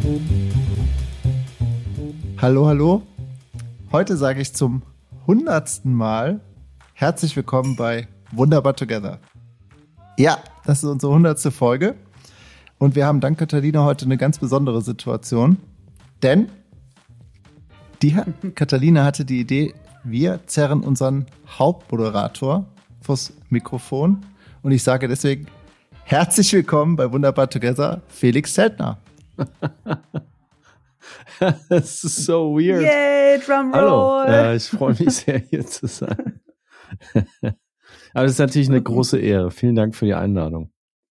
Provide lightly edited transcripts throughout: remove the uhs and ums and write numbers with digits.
Hallo, hallo. Heute sage ich zum 100. Mal herzlich willkommen bei Wunderbar Together. Ja, das ist unsere 100. Folge und wir haben dank Catalina heute eine ganz besondere Situation, denn Catalina hatte die Idee, wir zerren unseren Hauptmoderator vors Mikrofon und ich sage deswegen herzlich willkommen bei Wunderbar Together, Felix Zeltner. Das ist so weird. Yay, Drumroll. Hallo, ich freue mich sehr, hier zu sein. Aber es ist natürlich eine große Ehre. Vielen Dank für die Einladung.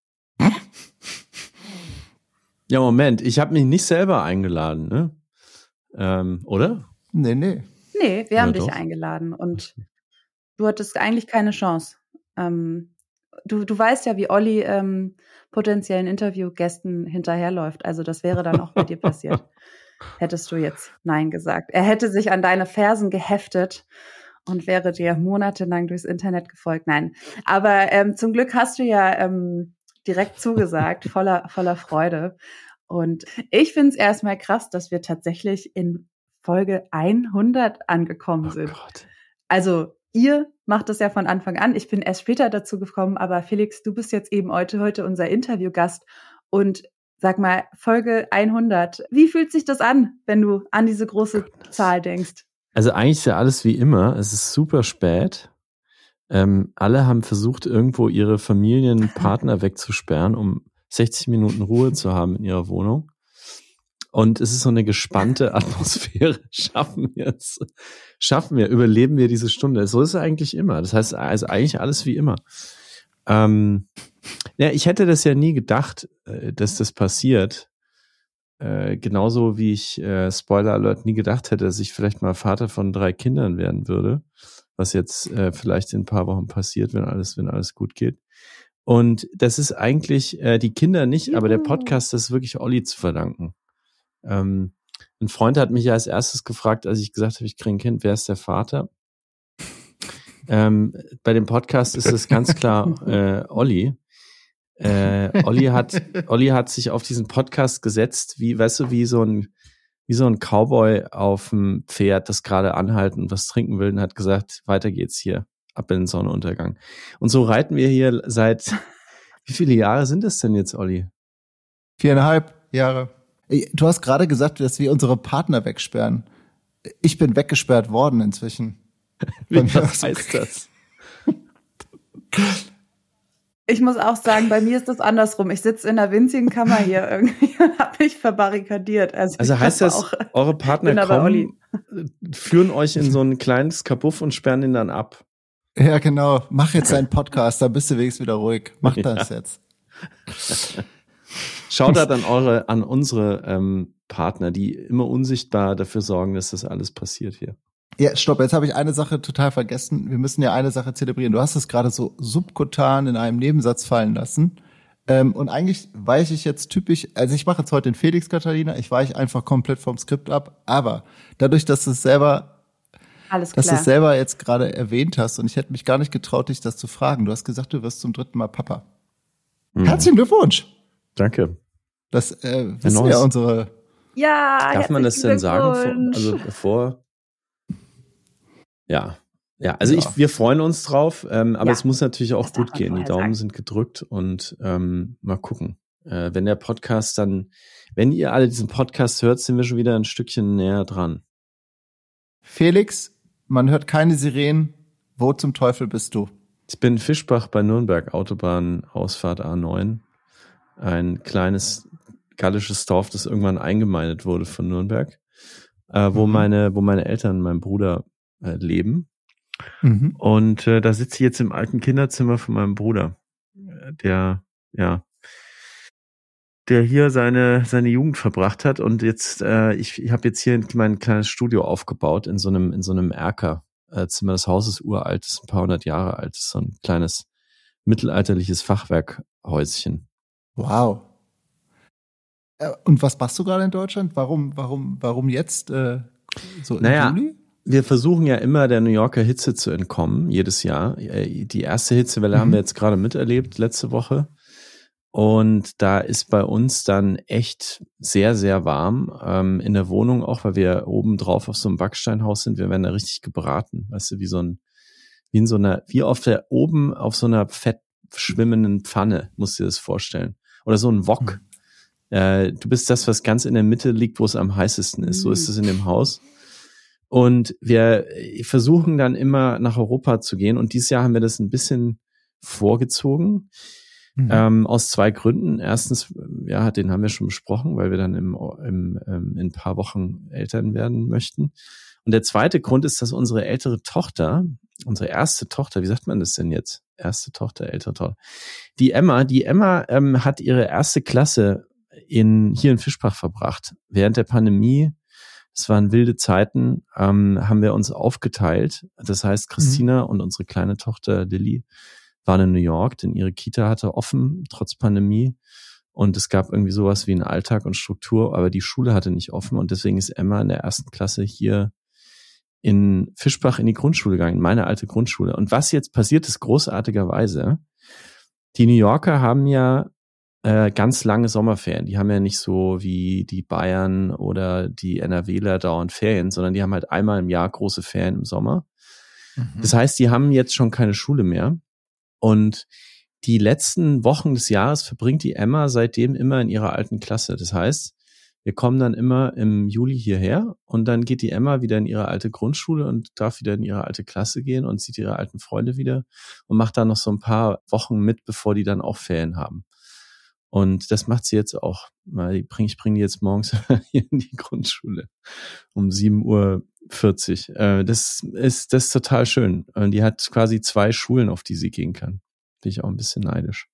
Ja, Moment, ich habe mich nicht selber eingeladen, ne? Oder? Nee. Nee, wir haben dich doch eingeladen und du hattest eigentlich keine Chance. Du weißt ja, wie Olli potenziellen Interviewgästen hinterherläuft. Also das wäre dann auch bei dir passiert. Hättest du jetzt Nein gesagt. Er hätte sich an deine Fersen geheftet und wäre dir monatelang durchs Internet gefolgt. Nein, aber zum Glück hast du ja direkt zugesagt, voller Freude. Und ich finde es erstmal krass, dass wir tatsächlich in Folge 100 angekommen sind. Gott. Also ihr macht das ja von Anfang an. Ich bin erst später dazu gekommen, aber Felix, du bist jetzt eben heute unser Interviewgast und sag mal, Folge 100. Wie fühlt sich das an, wenn du an diese große Zahl denkst? Also eigentlich ist ja alles wie immer. Es ist super spät. Alle haben versucht, irgendwo ihre Familienpartner wegzusperren, um 60 Minuten Ruhe zu haben in ihrer Wohnung. Und es ist so eine gespannte Atmosphäre. Schaffen wir, überleben wir diese Stunde. So ist es eigentlich immer. Das heißt, also eigentlich alles wie immer. Ja, ich hätte das ja nie gedacht, dass das passiert. Genauso wie ich, Spoiler Alert, nie gedacht hätte, dass ich vielleicht mal Vater von 3 Kindern werden würde. Was jetzt vielleicht in ein paar Wochen passiert, wenn alles gut geht. Und das ist eigentlich die Kinder nicht, aber der Podcast, das ist wirklich Olli zu verdanken. Ein Freund hat mich ja als erstes gefragt, als ich gesagt habe, ich kriege ein Kind, wer ist der Vater? Bei dem Podcast ist es ganz klar Olli. Olli hat sich auf diesen Podcast gesetzt, wie so ein Cowboy auf dem Pferd, das gerade anhalten und was trinken will und hat gesagt, weiter geht's hier, ab in den Sonnenuntergang. Und so reiten wir hier seit, wie viele Jahre sind es denn jetzt, Olli? 4,5 Jahre. Du hast gerade gesagt, dass wir unsere Partner wegsperren. Ich bin weggesperrt worden inzwischen. Was heißt das? Ich muss auch sagen, bei mir ist das andersrum. Ich sitze in einer winzigen Kammer hier irgendwie und habe mich verbarrikadiert. Also heißt das, eure Partner kommen, führen euch in so ein kleines Kabuff und sperren ihn dann ab? Ja, genau. Mach jetzt einen Podcast, dann bist du wenigstens wieder ruhig. Mach das jetzt. Schaut an unsere Partner, die immer unsichtbar dafür sorgen, dass das alles passiert hier. Ja, stopp, jetzt habe ich eine Sache total vergessen. Wir müssen ja eine Sache zelebrieren. Du hast es gerade so subkutan in einem Nebensatz fallen lassen. Und eigentlich weiche ich jetzt typisch, also ich mache jetzt heute den Felix, Catalina, ich weiche einfach komplett vom Skript ab. Aber dadurch, dass du es selber jetzt gerade erwähnt hast und ich hätte mich gar nicht getraut, dich das zu fragen. Du hast gesagt, du wirst zum 3. Mal Papa. Herzlichen Glückwunsch. Danke. Das wissen ja unsere... Ja, darf man das denn sagen? Bevor... Ja, also wir freuen uns drauf, aber es muss natürlich auch gut gehen. Die Daumen sind gedrückt und mal gucken. Wenn der Podcast wenn ihr alle diesen Podcast hört, sind wir schon wieder ein Stückchen näher dran. Felix, man hört keine Sirenen. Wo zum Teufel bist du? Ich bin Fischbach bei Nürnberg, Autobahn, Ausfahrt A9. Ein kleines gallisches Dorf, das irgendwann eingemeindet wurde von Nürnberg, wo meine Eltern und mein Bruder leben. Und da sitze ich jetzt im alten Kinderzimmer von meinem Bruder, der hier seine Jugend verbracht hat und jetzt ich habe jetzt hier mein kleines Studio aufgebaut in so einem Erkerzimmer. Das Haus ist uralt, ist ein paar 100 Jahre alt, ist so ein kleines mittelalterliches Fachwerkhäuschen. Wow. Und was machst du gerade in Deutschland? Warum jetzt so im Juli? Wir versuchen ja immer der New Yorker Hitze zu entkommen, jedes Jahr. Die erste Hitzewelle haben wir jetzt gerade miterlebt, letzte Woche. Und da ist bei uns dann echt sehr, sehr warm in der Wohnung auch, weil wir oben drauf auf so einem Backsteinhaus sind. Wir werden da richtig gebraten, weißt du, oben auf so einer fett schwimmenden Pfanne, musst du dir das vorstellen. Oder so ein Wok. Du bist das, was ganz in der Mitte liegt, wo es am heißesten ist. So ist es in dem Haus. Und wir versuchen dann immer nach Europa zu gehen. Und dieses Jahr haben wir das ein bisschen vorgezogen. Aus 2 Gründen. Erstens, ja, den haben wir schon besprochen, weil wir dann in ein paar Wochen Eltern werden möchten. Und der zweite Grund ist, dass unsere erste Tochter, wie sagt man das denn jetzt? Erste Tochter, ältere Tochter. Die Emma hat ihre erste Klasse hier in Fischbach verbracht. Während der Pandemie, es waren wilde Zeiten, haben wir uns aufgeteilt. Das heißt, Christina und unsere kleine Tochter Lilly waren in New York, denn ihre Kita hatte offen, trotz Pandemie. Und es gab irgendwie sowas wie einen Alltag und Struktur, aber die Schule hatte nicht offen. Und deswegen ist Emma in der ersten Klasse hier in Fischbach in die Grundschule gegangen, in meine alte Grundschule. Und was jetzt passiert ist, großartigerweise, die New Yorker haben ja ganz lange Sommerferien. Die haben ja nicht so wie die Bayern oder die NRWler dauernd Ferien, sondern die haben halt einmal im Jahr große Ferien im Sommer. Das heißt, die haben jetzt schon keine Schule mehr. Und die letzten Wochen des Jahres verbringt die Emma seitdem immer in ihrer alten Klasse. Das heißt, wir kommen dann immer im Juli hierher und dann geht die Emma wieder in ihre alte Grundschule und darf wieder in ihre alte Klasse gehen und sieht ihre alten Freunde wieder und macht dann noch so ein paar Wochen mit, bevor die dann auch Ferien haben. Und das macht sie jetzt auch. Ich bringe die jetzt morgens hier in die Grundschule um 7:40 Uhr. Das ist total schön. Und die hat quasi 2 Schulen, auf die sie gehen kann. Bin ich auch ein bisschen neidisch.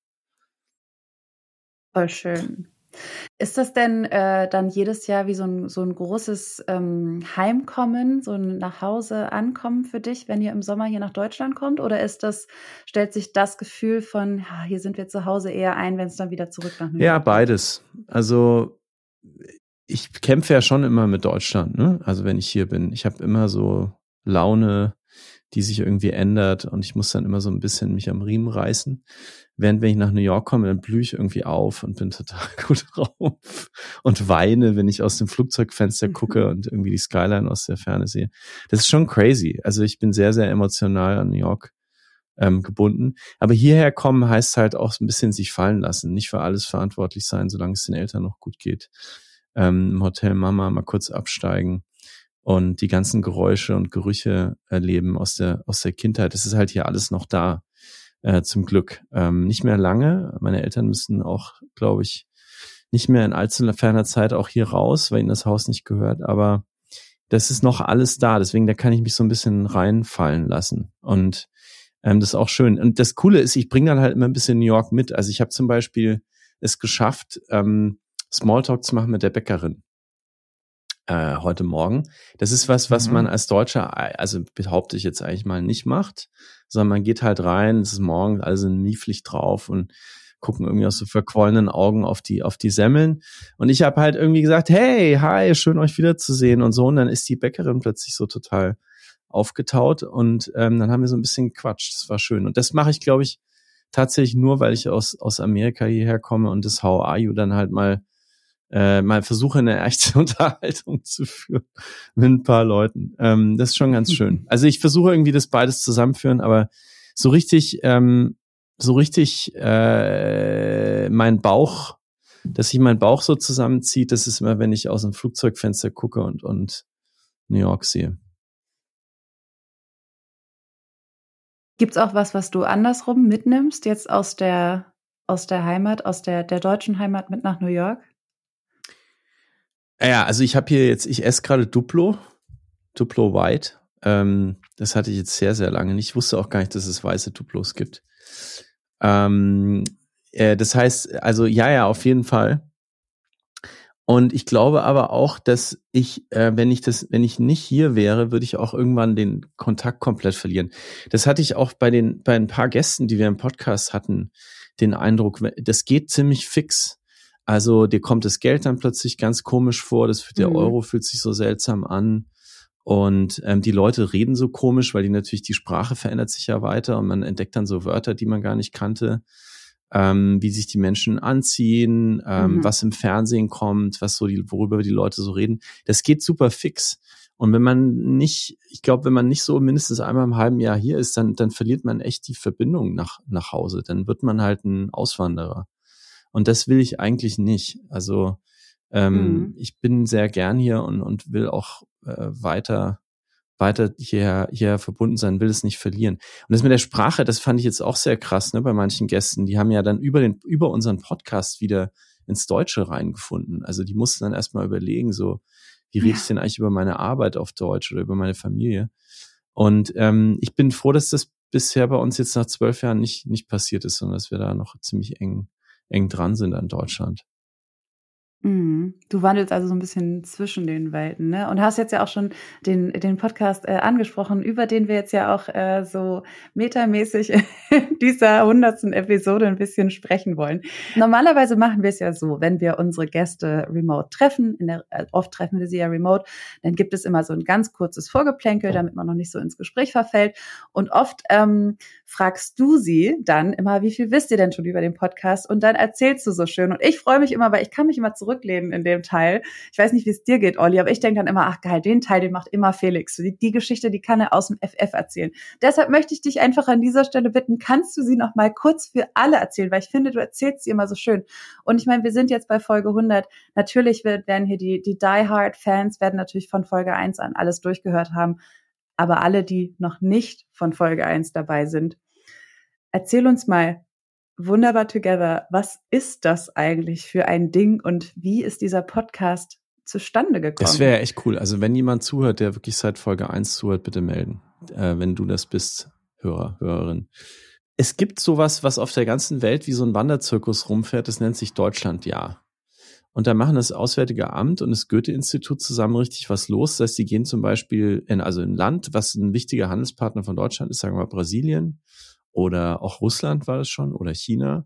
Voll schön. Ist das denn dann jedes Jahr wie so ein großes Heimkommen, so ein Nachhause ankommen für dich, wenn ihr im Sommer hier nach Deutschland kommt? Oder stellt sich das Gefühl von, ja, hier sind wir zu Hause eher ein, wenn es dann wieder zurück nach New York Ja, beides. Also ich kämpfe ja schon immer mit Deutschland, ne? Also wenn ich hier bin. Ich habe immer so Laune, die sich irgendwie ändert und ich muss dann immer so ein bisschen mich am Riemen reißen. Während wenn ich nach New York komme, dann blühe ich irgendwie auf und bin total gut drauf und weine, wenn ich aus dem Flugzeugfenster gucke und irgendwie die Skyline aus der Ferne sehe. Das ist schon crazy. Also ich bin sehr, sehr emotional an New York gebunden. Aber hierher kommen heißt halt auch so ein bisschen sich fallen lassen, nicht für alles verantwortlich sein, solange es den Eltern noch gut geht. Im Hotel Mama mal kurz absteigen und die ganzen Geräusche und Gerüche erleben aus der Kindheit. Das ist halt hier alles noch da, zum Glück. Nicht mehr lange. Meine Eltern müssen auch, glaube ich, nicht mehr in allzu ferner Zeit auch hier raus, weil ihnen das Haus nicht gehört. Aber das ist noch alles da. Deswegen, da kann ich mich so ein bisschen reinfallen lassen. Und das ist auch schön. Und das Coole ist, ich bringe dann halt immer ein bisschen New York mit. Also ich habe zum Beispiel es geschafft, Smalltalk zu machen mit der Bäckerin. Heute Morgen. Das ist was man als Deutscher, also behaupte ich jetzt eigentlich mal, nicht macht, sondern man geht halt rein, es ist morgens, alle sind mieflich drauf und gucken irgendwie aus so verquollenen Augen auf die Semmeln. Und ich habe halt irgendwie gesagt, hey, hi, schön euch wiederzusehen und so. Und dann ist die Bäckerin plötzlich so total aufgetaut und dann haben wir so ein bisschen gequatscht. Das war schön. Und das mache ich, glaube ich, tatsächlich nur, weil ich aus Amerika hierher komme und das How are you dann halt mal versuche, eine echte Unterhaltung zu führen mit ein paar Leuten. Das ist schon ganz schön. Also ich versuche irgendwie das beides zusammenführen, aber so richtig mein Bauch, dass sich mein Bauch so zusammenzieht, das ist immer, wenn ich aus dem Flugzeugfenster gucke und New York sehe. Gibt's auch was du andersrum mitnimmst, jetzt aus der Heimat, aus der deutschen Heimat mit nach New York? Ja, also ich esse gerade Duplo White. Das hatte ich jetzt sehr, sehr lange nicht. Ich wusste auch gar nicht, dass es weiße Duplos gibt. Das heißt, also ja, auf jeden Fall. Und ich glaube aber auch, dass wenn ich nicht hier wäre, würde ich auch irgendwann den Kontakt komplett verlieren. Das hatte ich auch bei ein paar Gästen, die wir im Podcast hatten, den Eindruck, das geht ziemlich fix. Also dir kommt das Geld dann plötzlich ganz komisch vor, der Euro fühlt sich so seltsam an und die Leute reden so komisch, weil die Sprache verändert sich ja weiter und man entdeckt dann so Wörter, die man gar nicht kannte. wie sich die Menschen anziehen, was im Fernsehen kommt, worüber die Leute so reden. Das geht super fix. Und wenn man nicht so mindestens einmal im halben Jahr hier ist, dann verliert man echt die Verbindung nach Hause. Dann wird man halt ein Auswanderer. Und das will ich eigentlich nicht. Also ich bin sehr gern hier und will auch weiter hierher verbunden sein, will es nicht verlieren. Und das mit der Sprache, das fand ich jetzt auch sehr krass, ne, bei manchen Gästen. Die haben ja dann über unseren Podcast wieder ins Deutsche reingefunden. Also die mussten dann erstmal überlegen, so, wie rede ich denn eigentlich über meine Arbeit auf Deutsch oder über meine Familie? Und ich bin froh, dass das bisher bei uns jetzt nach 12 Jahren nicht passiert ist, sondern dass wir da noch ziemlich eng dran sind an Deutschland. Du wandelst also so ein bisschen zwischen den Welten, ne? Und hast jetzt ja auch schon den Podcast angesprochen, über den wir jetzt ja auch so metamäßig in dieser 100. Episode ein bisschen sprechen wollen. Normalerweise machen wir es ja so, wenn wir unsere Gäste remote treffen, oft treffen wir sie ja remote, dann gibt es immer so ein ganz kurzes Vorgeplänkel, damit man noch nicht so ins Gespräch verfällt. Und oft fragst du sie dann immer, wie viel wisst ihr denn schon über den Podcast? Und dann erzählst du so schön. Und ich freue mich immer, weil ich kann mich immer zurücklehnen in dem Teil. Ich weiß nicht, wie es dir geht, Olli, aber ich denke dann immer, ach geil, den Teil, den macht immer Felix. Die Geschichte, die kann er aus dem FF erzählen. Deshalb möchte ich dich einfach an dieser Stelle bitten, kannst du sie noch mal kurz für alle erzählen, weil ich finde, du erzählst sie immer so schön. Und ich meine, wir sind jetzt bei Folge 100. Natürlich werden hier die Die-Hard-Fans werden natürlich von Folge 1 an alles durchgehört haben. Aber alle, die noch nicht von Folge 1 dabei sind, erzähl uns mal, Wunderbar Together, was ist das eigentlich für ein Ding und wie ist dieser Podcast zustande gekommen? Das wäre echt cool. Also wenn jemand zuhört, der wirklich seit Folge 1 zuhört, bitte melden, wenn du das bist, Hörerin. Es gibt sowas, was auf der ganzen Welt wie so ein Wanderzirkus rumfährt, das nennt sich Deutschlandjahr. Und da machen das Auswärtige Amt und das Goethe-Institut zusammen richtig was los. Das heißt, sie gehen zum Beispiel in ein Land, was ein wichtiger Handelspartner von Deutschland ist, sagen wir mal Brasilien oder auch Russland war das schon oder China,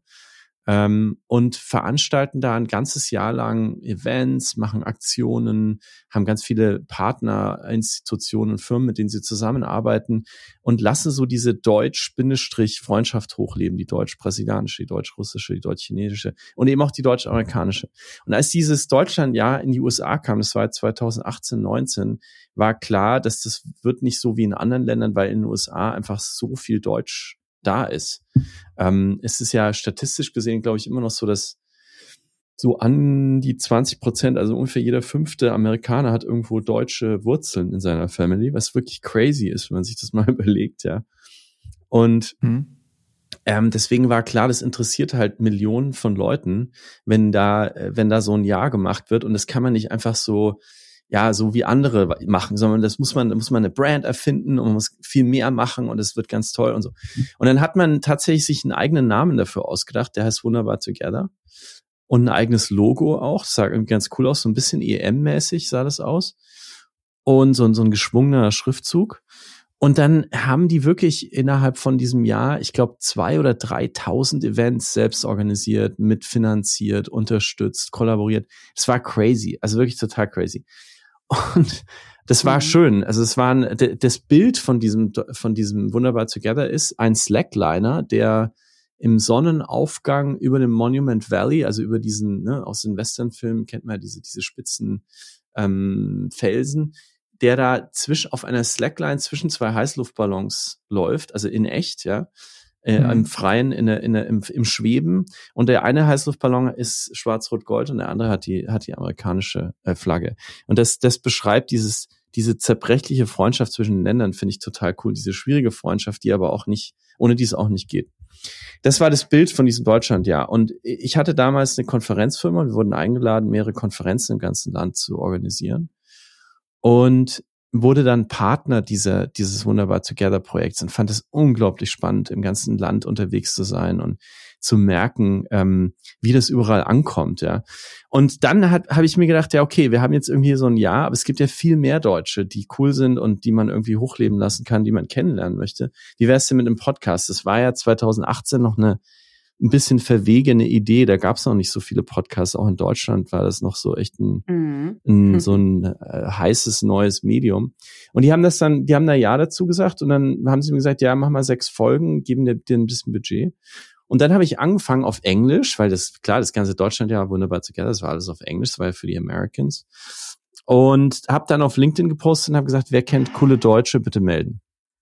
und veranstalten da ein ganzes Jahr lang Events, machen Aktionen, haben ganz viele Partner, Institutionen und Firmen, mit denen sie zusammenarbeiten und lassen so diese Deutsch-Freundschaft hochleben, die deutsch-brasilianische, die deutsch-russische, die deutsch-chinesische und eben auch die deutsch-amerikanische. Und als dieses Deutschlandjahr in die USA kam, das war 2018, 19, war klar, dass das wird nicht so wie in anderen Ländern, weil in den USA einfach so viel Deutsch da ist. Es ist ja statistisch gesehen, glaube ich, immer noch so, dass so an die 20%, also ungefähr jeder 5. Amerikaner hat irgendwo deutsche Wurzeln in seiner Family, was wirklich crazy ist, wenn man sich das mal überlegt, ja. Und deswegen war klar, das interessiert halt Millionen von Leuten, wenn da so ein Jahr gemacht wird und das kann man nicht einfach so wie andere machen, sondern da muss man eine Brand erfinden und man muss viel mehr machen und es wird ganz toll und so. Und dann hat man tatsächlich sich einen eigenen Namen dafür ausgedacht, der heißt Wunderbar Together und ein eigenes Logo auch, das sah irgendwie ganz cool aus, so ein bisschen EM-mäßig sah das aus und so ein geschwungener Schriftzug. Und dann haben die wirklich innerhalb von diesem Jahr, ich glaube 2.000 oder 3.000 Events selbst organisiert, mitfinanziert, unterstützt, kollaboriert. Es war crazy, also wirklich total crazy. Und das war schön. Also es war das Bild von diesem Wunderbar Together ist ein Slackliner, der im Sonnenaufgang über dem Monument Valley, also über diesen, aus den Westernfilmen kennt man ja diese spitzen Felsen, der da auf einer Slackline zwischen zwei Heißluftballons läuft, also in echt, ja. Im Freien, im Schweben. Und der eine Heißluftballon ist schwarz-rot-gold und der andere hat die amerikanische Flagge. Und das beschreibt diese zerbrechliche Freundschaft zwischen den Ländern, finde ich total cool. Diese schwierige Freundschaft, die aber auch nicht, ohne die es auch nicht geht. Das war das Bild von diesem Deutschlandjahr. Und ich hatte damals eine Konferenzfirma und wir wurden eingeladen, mehrere Konferenzen im ganzen Land zu organisieren. Und wurde dann Partner dieses Wunderbar Together Projekts und fand es unglaublich spannend, im ganzen Land unterwegs zu sein und zu merken, wie das überall ankommt, ja. Und dann habe ich mir gedacht, ja, okay, wir haben jetzt irgendwie so ein Jahr, aber es gibt ja viel mehr Deutsche, die cool sind und die man irgendwie hochleben lassen kann, die man kennenlernen möchte. Wie wär's denn mit einem Podcast? Das war ja 2018 noch ein bisschen verwegene Idee. Da gab es noch nicht so viele Podcasts. Auch in Deutschland war das noch so echt so ein heißes neues Medium. Und die haben da ja dazu gesagt und dann haben sie mir gesagt, ja, mach mal 6 Folgen, geben dir ein bisschen Budget. Und dann habe ich angefangen auf Englisch, weil das ganze Deutschland ja wunderbar together, das war alles auf Englisch, das war ja für die Americans. Und habe dann auf LinkedIn gepostet und habe gesagt, wer kennt coole Deutsche, bitte melden.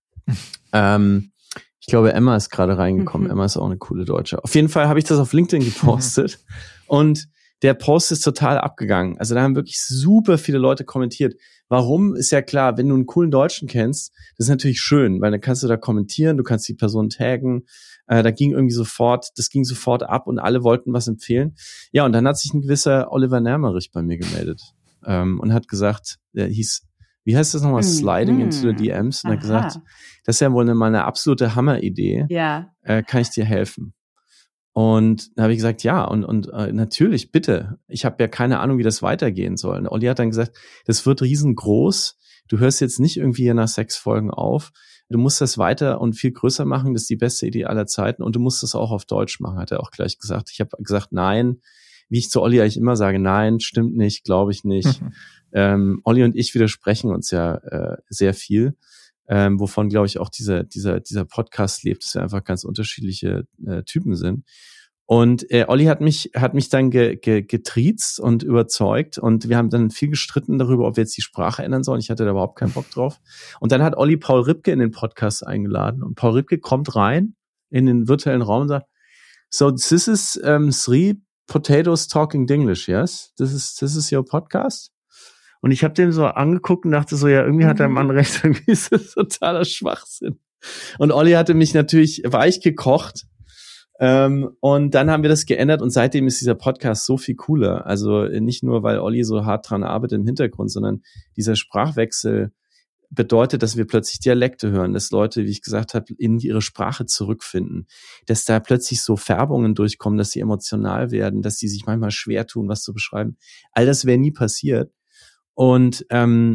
Ich glaube, Emma ist gerade reingekommen. Emma ist auch eine coole Deutsche. Auf jeden Fall habe ich das auf LinkedIn gepostet und der Post ist total abgegangen. Also da haben wirklich super viele Leute kommentiert. Warum? Ist ja klar, wenn du einen coolen Deutschen kennst, das ist natürlich schön, weil dann kannst du da kommentieren, du kannst die Person taggen. Das ging sofort ab und alle wollten was empfehlen. Ja, und dann hat sich ein gewisser Oliver Nermerich bei mir gemeldet und hat gesagt, der hieß, wie heißt das nochmal, Sliding into the DMs? Und hat gesagt, das ist ja wohl mal eine absolute Hammeridee. Ja. Kann ich dir helfen? Und da habe ich gesagt, ja, und natürlich, bitte. Ich habe ja keine Ahnung, wie das weitergehen soll. Und Olli hat dann gesagt, das wird riesengroß. Du hörst jetzt nicht irgendwie hier nach 6 Folgen auf. Du musst das weiter und viel größer machen. Das ist die beste Idee aller Zeiten. Und du musst das auch auf Deutsch machen, hat er auch gleich gesagt. Ich habe gesagt, nein. Wie ich zu Olli eigentlich immer sage, nein, stimmt nicht, glaube ich nicht. Olli und ich widersprechen uns ja sehr viel. Wovon, glaube ich, auch dieser Podcast lebt, dass wir einfach ganz unterschiedliche Typen sind. Und Olli hat mich dann getriezt und überzeugt und wir haben dann viel gestritten darüber, ob wir jetzt die Sprache ändern sollen. Ich hatte da überhaupt keinen Bock drauf. Und dann hat Olli Paul Ripke in den Podcast eingeladen und Paul Ripke kommt rein in den virtuellen Raum und sagt, so this is 3 potatoes talking Dinglish, yes? This is your podcast? Und ich habe den so angeguckt und dachte so, ja, irgendwie hat der Mann recht, irgendwie ist das totaler Schwachsinn. Und Olli hatte mich natürlich weich gekocht. Und dann haben wir das geändert und seitdem ist dieser Podcast so viel cooler. Also nicht nur, weil Olli so hart dran arbeitet im Hintergrund, sondern dieser Sprachwechsel bedeutet, dass wir plötzlich Dialekte hören, dass Leute, wie ich gesagt habe, in ihre Sprache zurückfinden, dass da plötzlich so Färbungen durchkommen, dass sie emotional werden, dass sie sich manchmal schwer tun, was zu beschreiben. All das wäre nie passiert. Und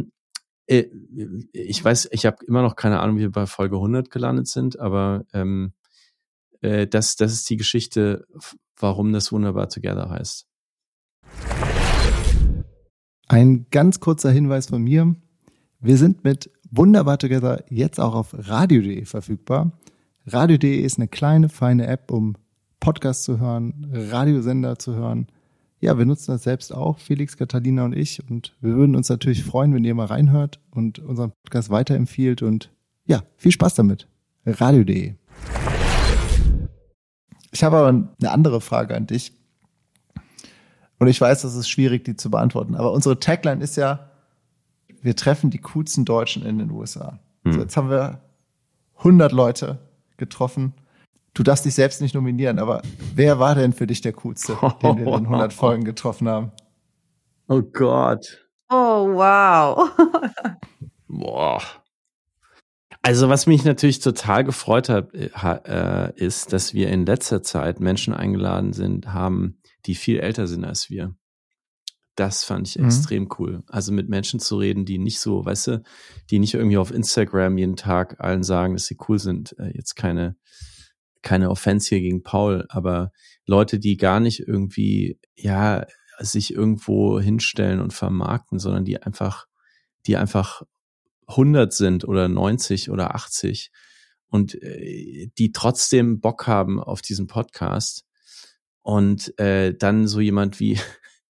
ich weiß, ich habe immer noch keine Ahnung, wie wir bei Folge 100 gelandet sind, aber das ist die Geschichte, warum das Wunderbar Together heißt. Ein ganz kurzer Hinweis von mir. Wir sind mit Wunderbar Together jetzt auch auf radio.de verfügbar. Radio.de ist eine kleine, feine App, um Podcasts zu hören, Radiosender zu hören. Ja, wir nutzen das selbst auch, Felix, Catalina und ich. Und wir würden uns natürlich freuen, wenn ihr mal reinhört und unseren Podcast weiterempfiehlt. Und ja, viel Spaß damit. Radio.de. Ich habe aber eine andere Frage an dich. Und ich weiß, das ist schwierig, die zu beantworten. Aber unsere Tagline ist ja, wir treffen die coolsten Deutschen in den USA. So, jetzt haben wir 100 Leute getroffen. Du darfst dich selbst nicht nominieren, aber wer war denn für dich der coolste, den wir in 100 Folgen getroffen haben? Oh Gott. Oh, wow. Boah. Also was mich natürlich total gefreut hat, ist, dass wir in letzter Zeit Menschen eingeladen haben, die viel älter sind als wir. Das fand ich extrem cool. Also mit Menschen zu reden, die nicht so, weißt du, die nicht irgendwie auf Instagram jeden Tag allen sagen, dass sie cool sind. Jetzt keine Offense hier gegen Paul, aber Leute, die gar nicht irgendwie, ja, sich irgendwo hinstellen und vermarkten, sondern die einfach 100 sind oder 90 oder 80 und die trotzdem Bock haben auf diesen Podcast und dann so jemand wie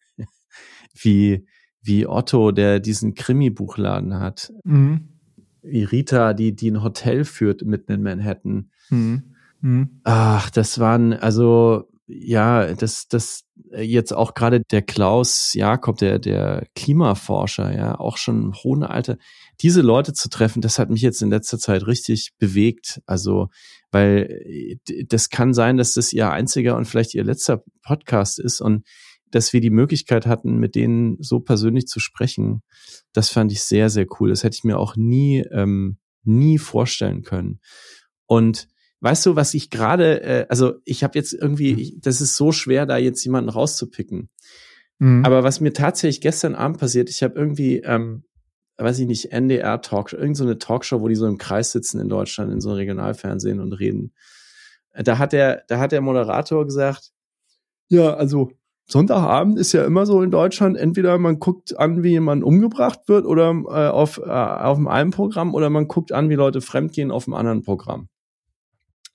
Otto, der diesen Krimi-Buchladen hat, wie Rita, die ein Hotel führt mitten in Manhattan. Ach, das waren, also, ja, das jetzt auch gerade der Klaus Jakob, der Klimaforscher, ja, auch schon im hohen Alter, diese Leute zu treffen, das hat mich jetzt in letzter Zeit richtig bewegt. Also, weil das kann sein, dass das ihr einziger und vielleicht ihr letzter Podcast ist und dass wir die Möglichkeit hatten, mit denen so persönlich zu sprechen, das fand ich sehr, sehr cool. Das hätte ich mir auch nie vorstellen können. Und weißt du, was ich gerade, also ich habe jetzt irgendwie, das ist so schwer, da jetzt jemanden rauszupicken. Aber was mir tatsächlich gestern Abend passiert, ich habe irgendwie, weiß ich nicht, NDR-Talkshow, irgend so eine Talkshow, wo die so im Kreis sitzen in Deutschland, in so einem Regionalfernsehen und reden. Da hat der Moderator gesagt, ja, also Sonntagabend ist ja immer so in Deutschland, entweder man guckt an, wie jemand umgebracht wird oder auf dem einen Programm oder man guckt an, wie Leute fremdgehen auf dem anderen Programm.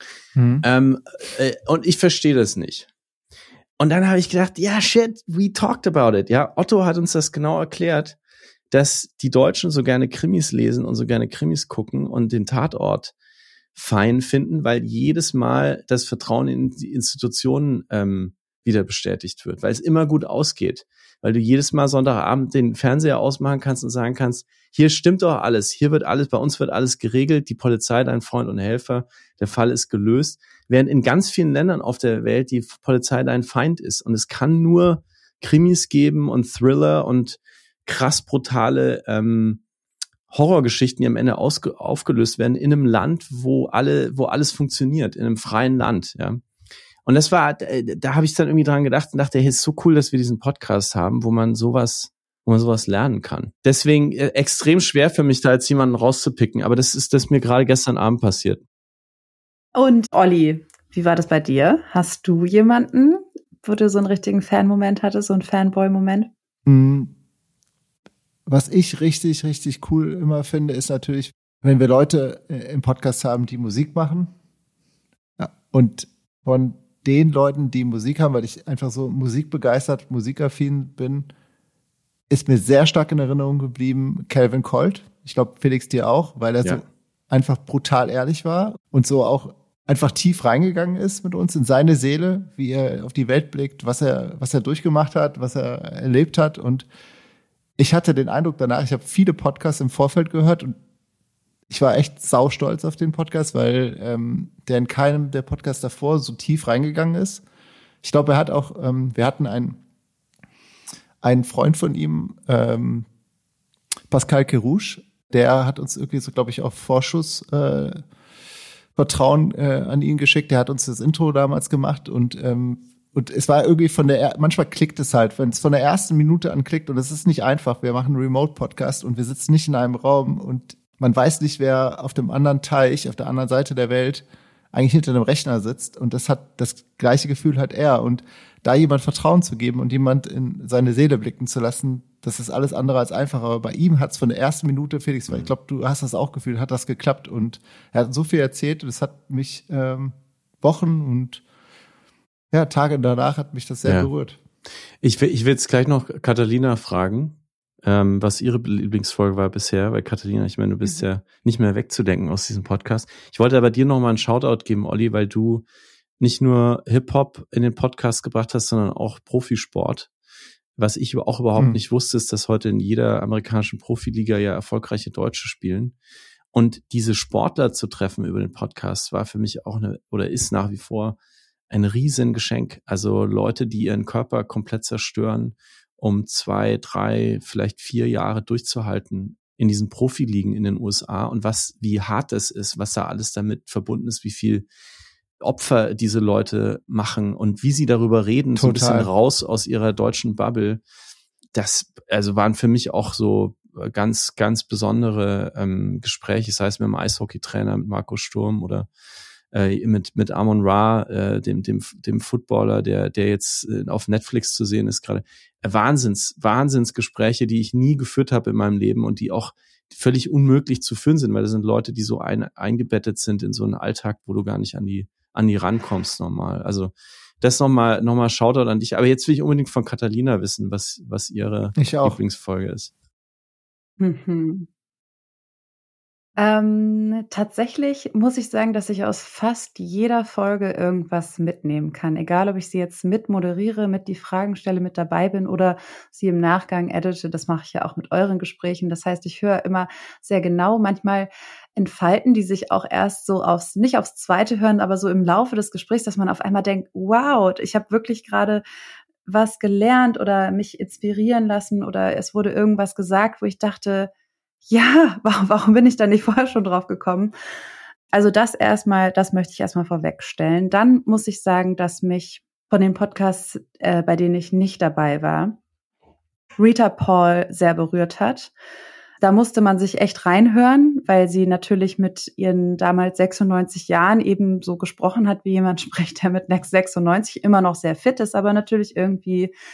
Und ich verstehe das nicht. Und dann habe ich gedacht, ja, shit, we talked about it. Ja, Otto hat uns das genau erklärt, dass die Deutschen so gerne Krimis lesen und so gerne Krimis gucken und den Tatort fein finden, weil jedes Mal das Vertrauen in die Institutionen wieder bestätigt wird, weil es immer gut ausgeht, weil du jedes Mal Sonntagabend den Fernseher ausmachen kannst und sagen kannst, hier stimmt doch alles, hier wird alles, bei uns wird alles geregelt, die Polizei, dein Freund und Helfer, der Fall ist gelöst, während in ganz vielen Ländern auf der Welt die Polizei dein Feind ist und es kann nur Krimis geben und Thriller und krass brutale Horrorgeschichten, die am Ende aufgelöst werden in einem Land, wo alles funktioniert, in einem freien Land, ja. Und das war, da habe ich dann irgendwie dran gedacht und dachte, hey, ist so cool, dass wir diesen Podcast haben, wo man sowas lernen kann. Deswegen extrem schwer für mich, da jetzt jemanden rauszupicken, aber das ist mir gerade gestern Abend passiert. Und Olli, wie war das bei dir? Hast du jemanden, wo du so einen richtigen Fan-Moment hattest, so einen Fanboy-Moment? Was ich richtig, richtig cool immer finde, ist natürlich, wenn wir Leute im Podcast haben, die Musik machen. Ja, und von den Leuten, die Musik haben, weil ich einfach so musikbegeistert, musikaffin bin, ist mir sehr stark in Erinnerung geblieben Calvin Colt. Ich glaube, Felix dir auch, weil er so einfach brutal ehrlich war und so auch einfach tief reingegangen ist mit uns in seine Seele, wie er auf die Welt blickt, was er durchgemacht hat, was er erlebt hat. Und ich hatte den Eindruck danach, ich habe viele Podcasts im Vorfeld gehört und ich war echt saustolz auf den Podcast, weil der in keinem der Podcasts davor so tief reingegangen ist. Ich glaube, er hat auch, wir hatten einen Freund von ihm, Pascal Kerouche, der hat uns irgendwie so, glaube ich, auf Vorschuss Vertrauen an ihn geschickt. Der hat uns das Intro damals gemacht und es war irgendwie manchmal klickt es halt, wenn es von der ersten Minute an klickt und es ist nicht einfach. Wir machen einen Remote-Podcast und wir sitzen nicht in einem Raum und man weiß nicht, wer auf dem anderen Teich, auf der anderen Seite der Welt eigentlich hinter einem Rechner sitzt. Und das gleiche Gefühl hat er. Und da jemand Vertrauen zu geben und jemand in seine Seele blicken zu lassen, das ist alles andere als einfach. Aber bei ihm hat es von der ersten Minute, Felix, weil ich glaube, du hast das auch gefühlt, hat das geklappt. Und er hat so viel erzählt und es hat mich Wochen und Tage danach hat mich das sehr berührt. Ich will jetzt gleich noch Catalina fragen, was ihre Lieblingsfolge war bisher, weil Catalina, ich meine, du bist ja nicht mehr wegzudenken aus diesem Podcast. Ich wollte aber dir noch mal einen Shoutout geben, Olli, weil du nicht nur Hip-Hop in den Podcast gebracht hast, sondern auch Profisport. Was ich auch überhaupt nicht wusste, ist, dass heute in jeder amerikanischen Profiliga ja erfolgreiche Deutsche spielen. Und diese Sportler zu treffen über den Podcast war für mich auch ist nach wie vor ein Riesengeschenk. Also Leute, die ihren Körper komplett zerstören, um 2, 3, vielleicht 4 Jahre durchzuhalten in diesen Profiligen in den USA und wie hart es ist, was da alles damit verbunden ist, wie viel Opfer diese Leute machen und wie sie darüber reden, so ein bisschen raus aus ihrer deutschen Bubble. Das waren für mich auch so ganz, ganz besondere Gespräche, sei es mit dem Eishockeytrainer, mit Marco Sturm oder mit Amon Ra, dem Footballer, der jetzt auf Netflix zu sehen ist gerade. Wahnsinnsgespräche, die ich nie geführt habe in meinem Leben und die auch völlig unmöglich zu führen sind, weil das sind Leute, die so eingebettet sind in so einen Alltag, wo du gar nicht an die rankommst normal. Also das nochmal Shoutout an dich. Aber jetzt will ich unbedingt von Catalina wissen, was ihre Lieblingsfolge ist. Tatsächlich muss ich sagen, dass ich aus fast jeder Folge irgendwas mitnehmen kann. Egal, ob ich sie jetzt mit moderiere, mit die Fragen stelle, mit dabei bin oder sie im Nachgang edite. Das mache ich ja auch mit euren Gesprächen. Das heißt, ich höre immer sehr genau. Manchmal entfalten die sich auch erst so nicht aufs zweite Hören, aber so im Laufe des Gesprächs, dass man auf einmal denkt, wow, ich habe wirklich gerade was gelernt oder mich inspirieren lassen oder es wurde irgendwas gesagt, wo ich dachte, ja, warum bin ich da nicht vorher schon drauf gekommen? Also das möchte ich erstmal vorwegstellen. Dann muss ich sagen, dass mich von den Podcasts, bei denen ich nicht dabei war, Rita Paul sehr berührt hat. Da musste man sich echt reinhören, weil sie natürlich mit ihren damals 96 Jahren eben so gesprochen hat, wie jemand spricht, der mit 96 immer noch sehr fit ist, aber natürlich irgendwie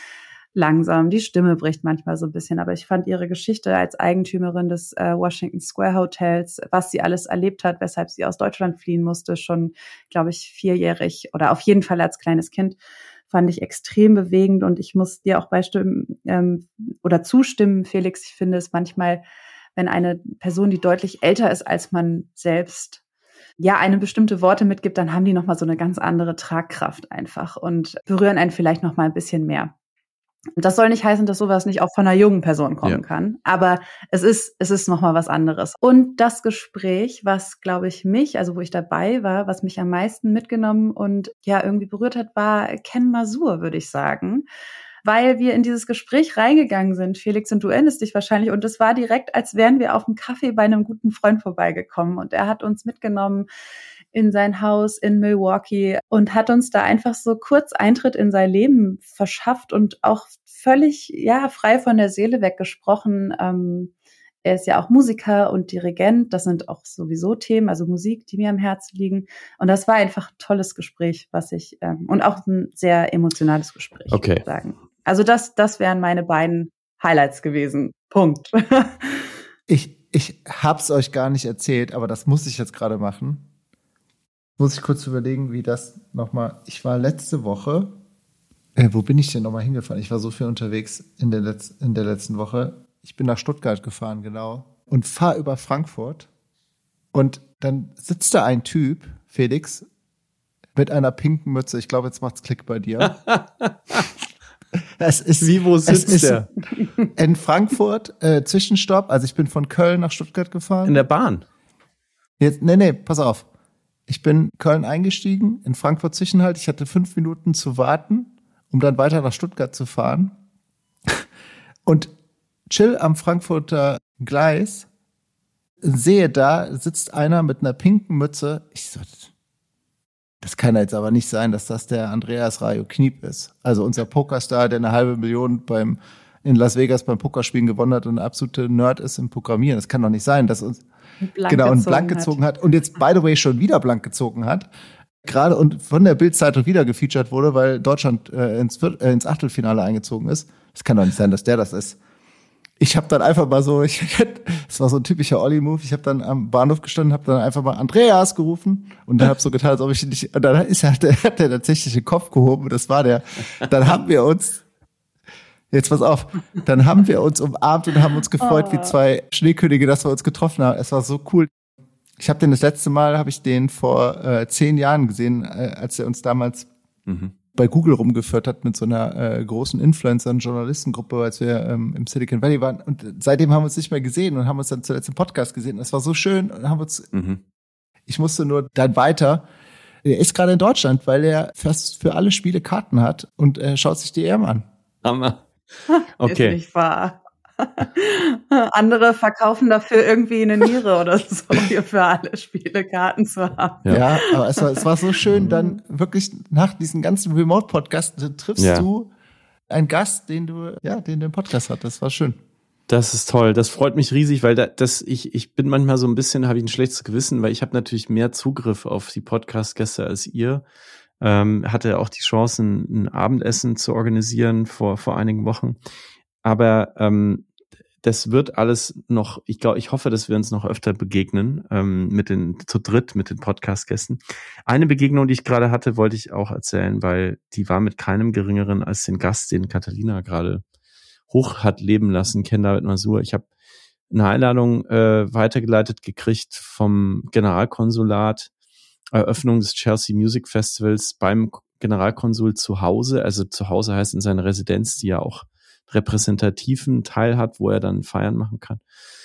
langsam, die Stimme bricht manchmal so ein bisschen, aber ich fand ihre Geschichte als Eigentümerin des Washington Square Hotels, was sie alles erlebt hat, weshalb sie aus Deutschland fliehen musste, schon, glaube ich, 4-jährig oder auf jeden Fall als kleines Kind, fand ich extrem bewegend und ich muss dir auch beistimmen oder zustimmen, Felix. Ich finde es manchmal, wenn eine Person, die deutlich älter ist als man selbst, ja, eine bestimmte Worte mitgibt, dann haben die nochmal so eine ganz andere Tragkraft einfach und berühren einen vielleicht nochmal ein bisschen mehr. Und das soll nicht heißen, dass sowas nicht auch von einer jungen Person kommen kann. Aber es ist nochmal was anderes. Und das Gespräch, was, glaube ich, also wo ich dabei war, was mich am meisten mitgenommen und ja irgendwie berührt hat, war Ken Masur, würde ich sagen. Weil wir in dieses Gespräch reingegangen sind, Felix, und du erinnerst dich wahrscheinlich, und es war direkt, als wären wir auf einem Kaffee bei einem guten Freund vorbeigekommen. Und er hat uns mitgenommen in sein Haus in Milwaukee und hat uns da einfach so kurz Eintritt in sein Leben verschafft und auch völlig, ja, frei von der Seele weggesprochen. Er ist ja auch Musiker und Dirigent. Das sind auch sowieso Themen, also Musik, die mir am Herzen liegen. Und das war einfach ein tolles Gespräch, und auch ein sehr emotionales Gespräch, okay, würde ich sagen. Also das wären meine beiden Highlights gewesen. Punkt. Ich hab's euch gar nicht erzählt, aber das muss ich jetzt gerade machen. Muss ich kurz überlegen, wie das nochmal. Ich war letzte Woche, wo bin ich denn nochmal hingefahren? Ich war so viel unterwegs in der letzten Woche. Ich bin nach Stuttgart gefahren, genau. Und fahre über Frankfurt. Und dann sitzt da ein Typ, Felix, mit einer pinken Mütze. Ich glaube, jetzt macht's Klick bei dir. Wo sitzt der? In Frankfurt, Zwischenstopp. Also ich bin von Köln nach Stuttgart gefahren. In der Bahn? Jetzt, nee, pass auf. Ich bin Köln eingestiegen, in Frankfurt Zwischenhalt. Ich hatte 5 Minuten zu warten, um dann weiter nach Stuttgart zu fahren. Und chill am Frankfurter Gleis, sehe da, sitzt einer mit einer pinken Mütze. Ich so, das kann jetzt aber nicht sein, dass das der Andreas Rayo Kniep ist. Also unser Pokerstar, der 500.000 in Las Vegas beim Pokerspielen gewonnen hat und ein absoluter Nerd ist im Programmieren. Das kann doch nicht sein, dass uns blank gezogen hat und jetzt, by the way, schon wieder blank gezogen hat. Gerade und von der Bild-Zeitung wieder gefeatured wurde, weil Deutschland ins Achtelfinale eingezogen ist. Das kann doch nicht sein, dass der das ist. Ich habe dann einfach mal so, das war so ein typischer Olli-Move, ich habe dann am Bahnhof gestanden, habe dann einfach mal Andreas gerufen und dann habe so getan, als ob ich nicht, und dann hat der tatsächlich den Kopf gehoben und das war der. Dann haben wir uns, jetzt pass auf, dann haben wir uns umarmt und haben uns gefreut wie 2 Schneekönige, dass wir uns getroffen haben. Es war so cool. Ich habe den das letzte Mal, habe ich den vor 10 Jahren gesehen, als er uns damals bei Google rumgeführt hat mit so einer großen Influencer- und Journalistengruppe, als wir im Silicon Valley waren. Und seitdem haben wir uns nicht mehr gesehen und haben uns dann zuletzt im Podcast gesehen. Das war so schön und haben uns. Ich musste nur dann weiter. Er ist gerade in Deutschland, weil er fast für alle Spiele Karten hat und schaut sich die EM an. Hammer. Okay. Ist nicht wahr. Andere verkaufen dafür irgendwie eine Niere oder so, hier für alle Spiele Karten zu haben. Ja, aber es war so schön, dann wirklich nach diesem ganzen Remote-Podcast triffst du einen Gast, den du im Podcast hattest. Das war schön. Das ist toll. Das freut mich riesig, weil ich bin manchmal so ein bisschen, habe ich ein schlechtes Gewissen, weil ich habe natürlich mehr Zugriff auf die Podcast-Gäste als ihr. Hatte auch die Chance, ein Abendessen zu organisieren vor einigen Wochen. Aber das wird alles noch, ich hoffe, dass wir uns noch öfter begegnen, zu dritt mit den Podcast-Gästen. Eine Begegnung, die ich gerade hatte, wollte ich auch erzählen, weil die war mit keinem Geringeren als den Gast, den Catalina gerade hoch hat leben lassen, Ken David Masur. Ich habe eine Einladung weitergeleitet gekriegt vom Generalkonsulat, Eröffnung des Chelsea Music Festivals beim Generalkonsul zu Hause. Also zu Hause heißt in seiner Residenz, die ja auch repräsentativen Teil hat, wo er dann Feiern machen kann,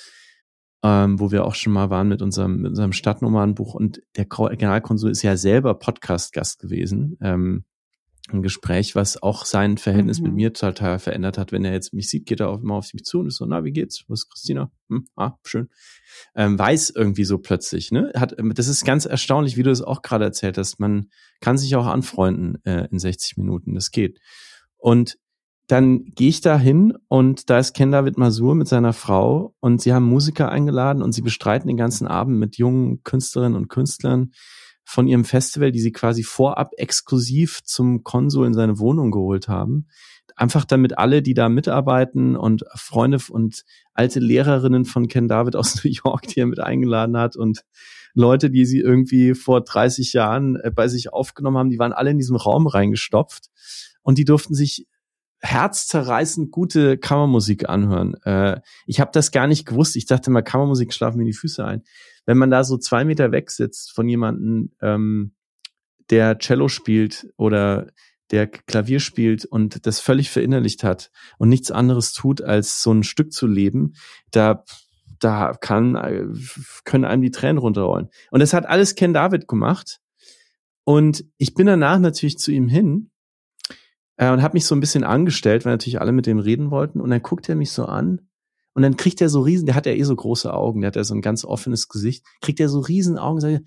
wo wir auch schon mal waren mit unserem Stadtnummernbuch. Und der Generalkonsul ist ja selber Podcast-Gast gewesen. Ein Gespräch, was auch sein Verhältnis mit mir total verändert hat. Wenn er jetzt mich sieht, geht er auch immer auf mich zu und ist so, na, wie geht's? Was ist Christina? Schön. Weiß irgendwie so plötzlich, ne? Das ist ganz erstaunlich, wie du es auch gerade erzählt hast. Man kann sich auch anfreunden in 60 Minuten. Das geht. Und dann gehe ich da hin und da ist Ken David Masur mit seiner Frau und sie haben Musiker eingeladen und sie bestreiten den ganzen Abend mit jungen Künstlerinnen und Künstlern von ihrem Festival, die sie quasi vorab exklusiv zum Konsul in seine Wohnung geholt haben. einfach damit alle, die da mitarbeiten und Freunde und alte Lehrerinnen von Ken David aus New York, die er mit eingeladen hat und Leute, die sie irgendwie vor 30 Jahren bei sich aufgenommen haben, die waren alle in diesem Raum reingestopft und die durften sich herzzerreißend gute Kammermusik anhören. Ich habe das gar nicht gewusst. Ich dachte mal, Kammermusik schlafen mir die Füße ein. Wenn man da so 2 Meter weg sitzt von jemandem, der Cello spielt oder der Klavier spielt und das völlig verinnerlicht hat und nichts anderes tut, als so ein Stück zu leben, da können einem die Tränen runterrollen. Und das hat alles Ken David gemacht. Und ich bin danach natürlich zu ihm hin und habe mich so ein bisschen angestellt, weil natürlich alle mit dem reden wollten. Und dann guckt er mich so an und dann kriegt er so riesen, der hat ja so große Augen, der hat ja so ein ganz offenes Gesicht, kriegt er so riesen Augen und sagt,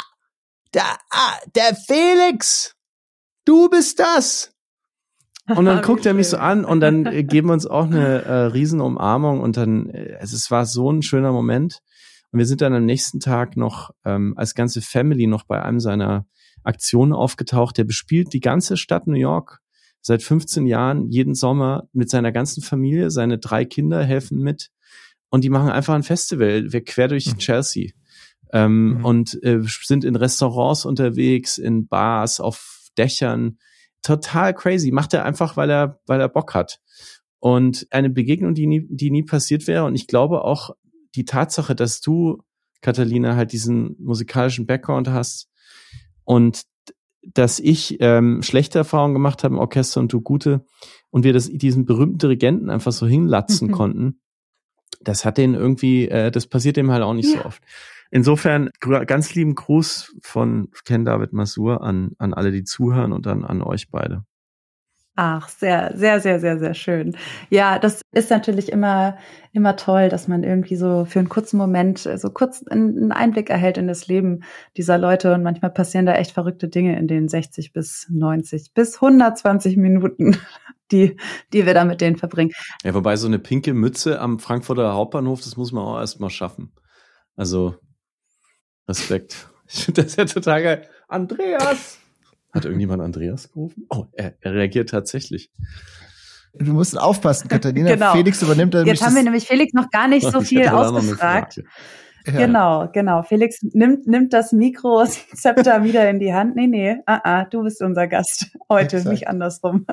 der Felix, du bist das. Und dann guckt er mich so an und dann geben wir uns auch eine riesen Umarmung und dann, es war so ein schöner Moment. Und wir sind dann am nächsten Tag noch als ganze Family noch bei einem seiner Aktionen aufgetaucht. Der bespielt die ganze Stadt New York seit 15 Jahren, jeden Sommer mit seiner ganzen Familie. Seine 3 Kinder helfen mit und die machen einfach ein Festival quer durch Chelsea und sind in Restaurants unterwegs, in Bars, auf Dächern. Total crazy. Macht er einfach, weil er Bock hat. Und eine Begegnung, die nie passiert wäre. Und ich glaube auch die Tatsache, dass du, Catalina, halt diesen musikalischen Background hast und dass ich schlechte Erfahrungen gemacht habe im Orchester und du gute und wir diesen berühmten Dirigenten einfach so hinlatzen konnten, das hat den irgendwie, das passiert dem halt auch nicht so oft. Insofern ganz lieben Gruß von Ken David Masur an alle, die zuhören und dann an euch beide. Ach, sehr, sehr, sehr, sehr, sehr schön. Ja, das ist natürlich immer toll, dass man irgendwie so für einen kurzen Moment so kurz einen Einblick erhält in das Leben dieser Leute und manchmal passieren da echt verrückte Dinge in den 60 bis 90 bis 120 Minuten, die wir da mit denen verbringen. Ja, wobei so eine pinke Mütze am Frankfurter Hauptbahnhof, das muss man auch erstmal schaffen. Also Respekt. Ich finde das ja total geil. Andreas! Hat irgendjemand Andreas gerufen? Oh, er reagiert tatsächlich. Du musst aufpassen, Katharina. Genau. Felix übernimmt Jetzt haben wir nämlich Felix noch gar nicht so viel ausgefragt. Ja. Genau. Felix nimmt das Mikro-Zepter wieder in die Hand. Nee, du bist unser Gast heute, Exakt. Nicht andersrum.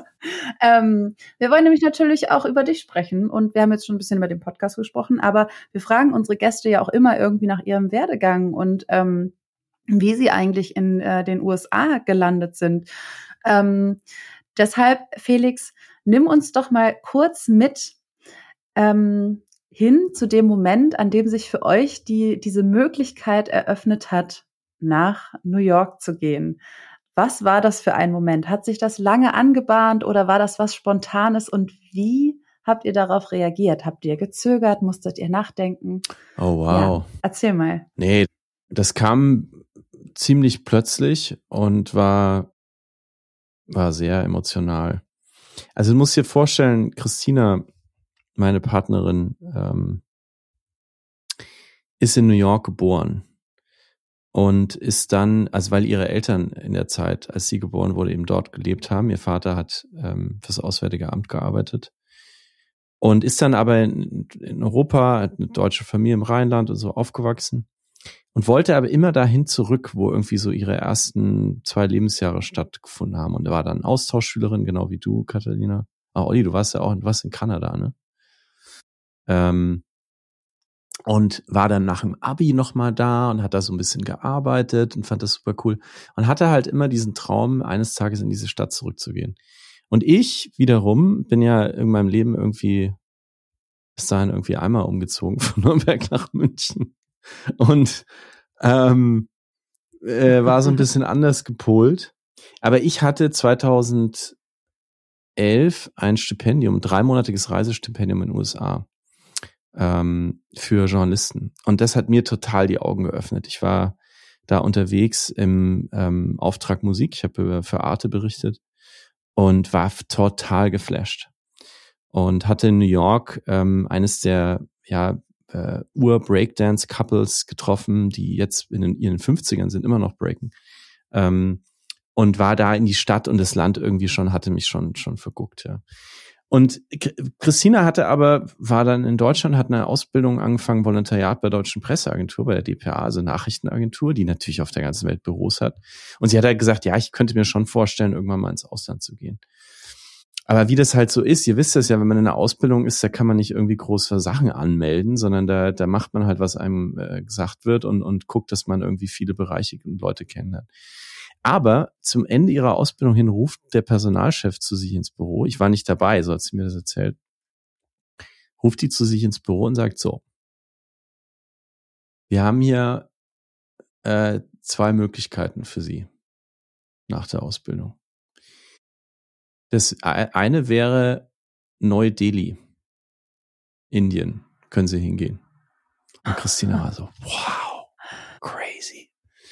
Wir wollen nämlich natürlich auch über dich sprechen und wir haben jetzt schon ein bisschen über den Podcast gesprochen, aber wir fragen unsere Gäste ja auch immer irgendwie nach ihrem Werdegang und wie sie eigentlich in den USA gelandet sind. Deshalb, Felix, nimm uns doch mal kurz mit hin zu dem Moment, an dem sich für euch diese Möglichkeit eröffnet hat, nach New York zu gehen. Was war das für ein Moment? Hat sich das lange angebahnt oder war das was Spontanes? Und wie habt ihr darauf reagiert? Habt ihr gezögert? Musstet ihr nachdenken? Oh, wow. Ja, erzähl mal. Nee, das kam ziemlich plötzlich und war sehr emotional. Also du musst dir vorstellen, Christina, meine Partnerin, ist in New York geboren und ist dann, also weil ihre Eltern in der Zeit, als sie geboren wurde, eben dort gelebt haben. Ihr Vater hat fürs Auswärtige Amt gearbeitet und ist dann aber in Europa, hat eine deutsche Familie im Rheinland und so aufgewachsen und wollte aber immer dahin zurück, wo irgendwie so ihre ersten 2 Lebensjahre stattgefunden haben. Und war dann Austauschschülerin, genau wie du, Katharina. Olli, du warst ja auch in Kanada, ne? Und war dann nach dem Abi nochmal da und hat da so ein bisschen gearbeitet und fand das super cool. Und hatte halt immer diesen Traum, eines Tages in diese Stadt zurückzugehen. Und ich wiederum bin ja in meinem Leben irgendwie bis dahin irgendwie einmal umgezogen von Nürnberg nach München. Und war so ein bisschen anders gepolt. Aber ich hatte 2011 ein Stipendium, 3-monatiges Reisestipendium in den USA für Journalisten. Und das hat mir total die Augen geöffnet. Ich war da unterwegs im Auftrag Musik. Ich habe für Arte berichtet und war total geflasht. Und hatte in New York eines der Ur-Breakdance-Couples getroffen, die jetzt in ihren 50ern sind, immer noch breaken. Und war da in die Stadt und das Land irgendwie hatte mich schon verguckt, ja. Und Christina war dann in Deutschland, hat eine Ausbildung angefangen, Volontariat bei der Deutschen Presseagentur, bei der dpa, also Nachrichtenagentur, die natürlich auf der ganzen Welt Büros hat. Und sie hat halt gesagt, ja, ich könnte mir schon vorstellen, irgendwann mal ins Ausland zu gehen. Aber wie das halt so ist, ihr wisst das ja, wenn man in einer Ausbildung ist, da kann man nicht irgendwie große Sachen anmelden, sondern da macht man halt, was einem gesagt wird und guckt, dass man irgendwie viele Bereiche und Leute kennenlernt. Aber zum Ende ihrer Ausbildung hin ruft der Personalchef zu sich ins Büro. Ich war nicht dabei, so hat sie mir das erzählt. Ruft die zu sich ins Büro und sagt so, wir haben hier 2 Möglichkeiten für Sie nach der Ausbildung. Das eine wäre Neu-Delhi, Indien, können Sie hingehen. Und Christina war so, wow, crazy.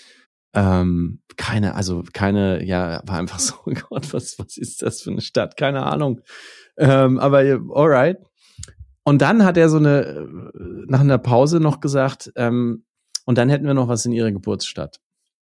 Keine, ja, war einfach so, oh Gott, was ist das für eine Stadt? Keine Ahnung. Aber alright. Und dann hat er nach einer Pause noch gesagt, und dann hätten wir noch was in ihrer Geburtsstadt.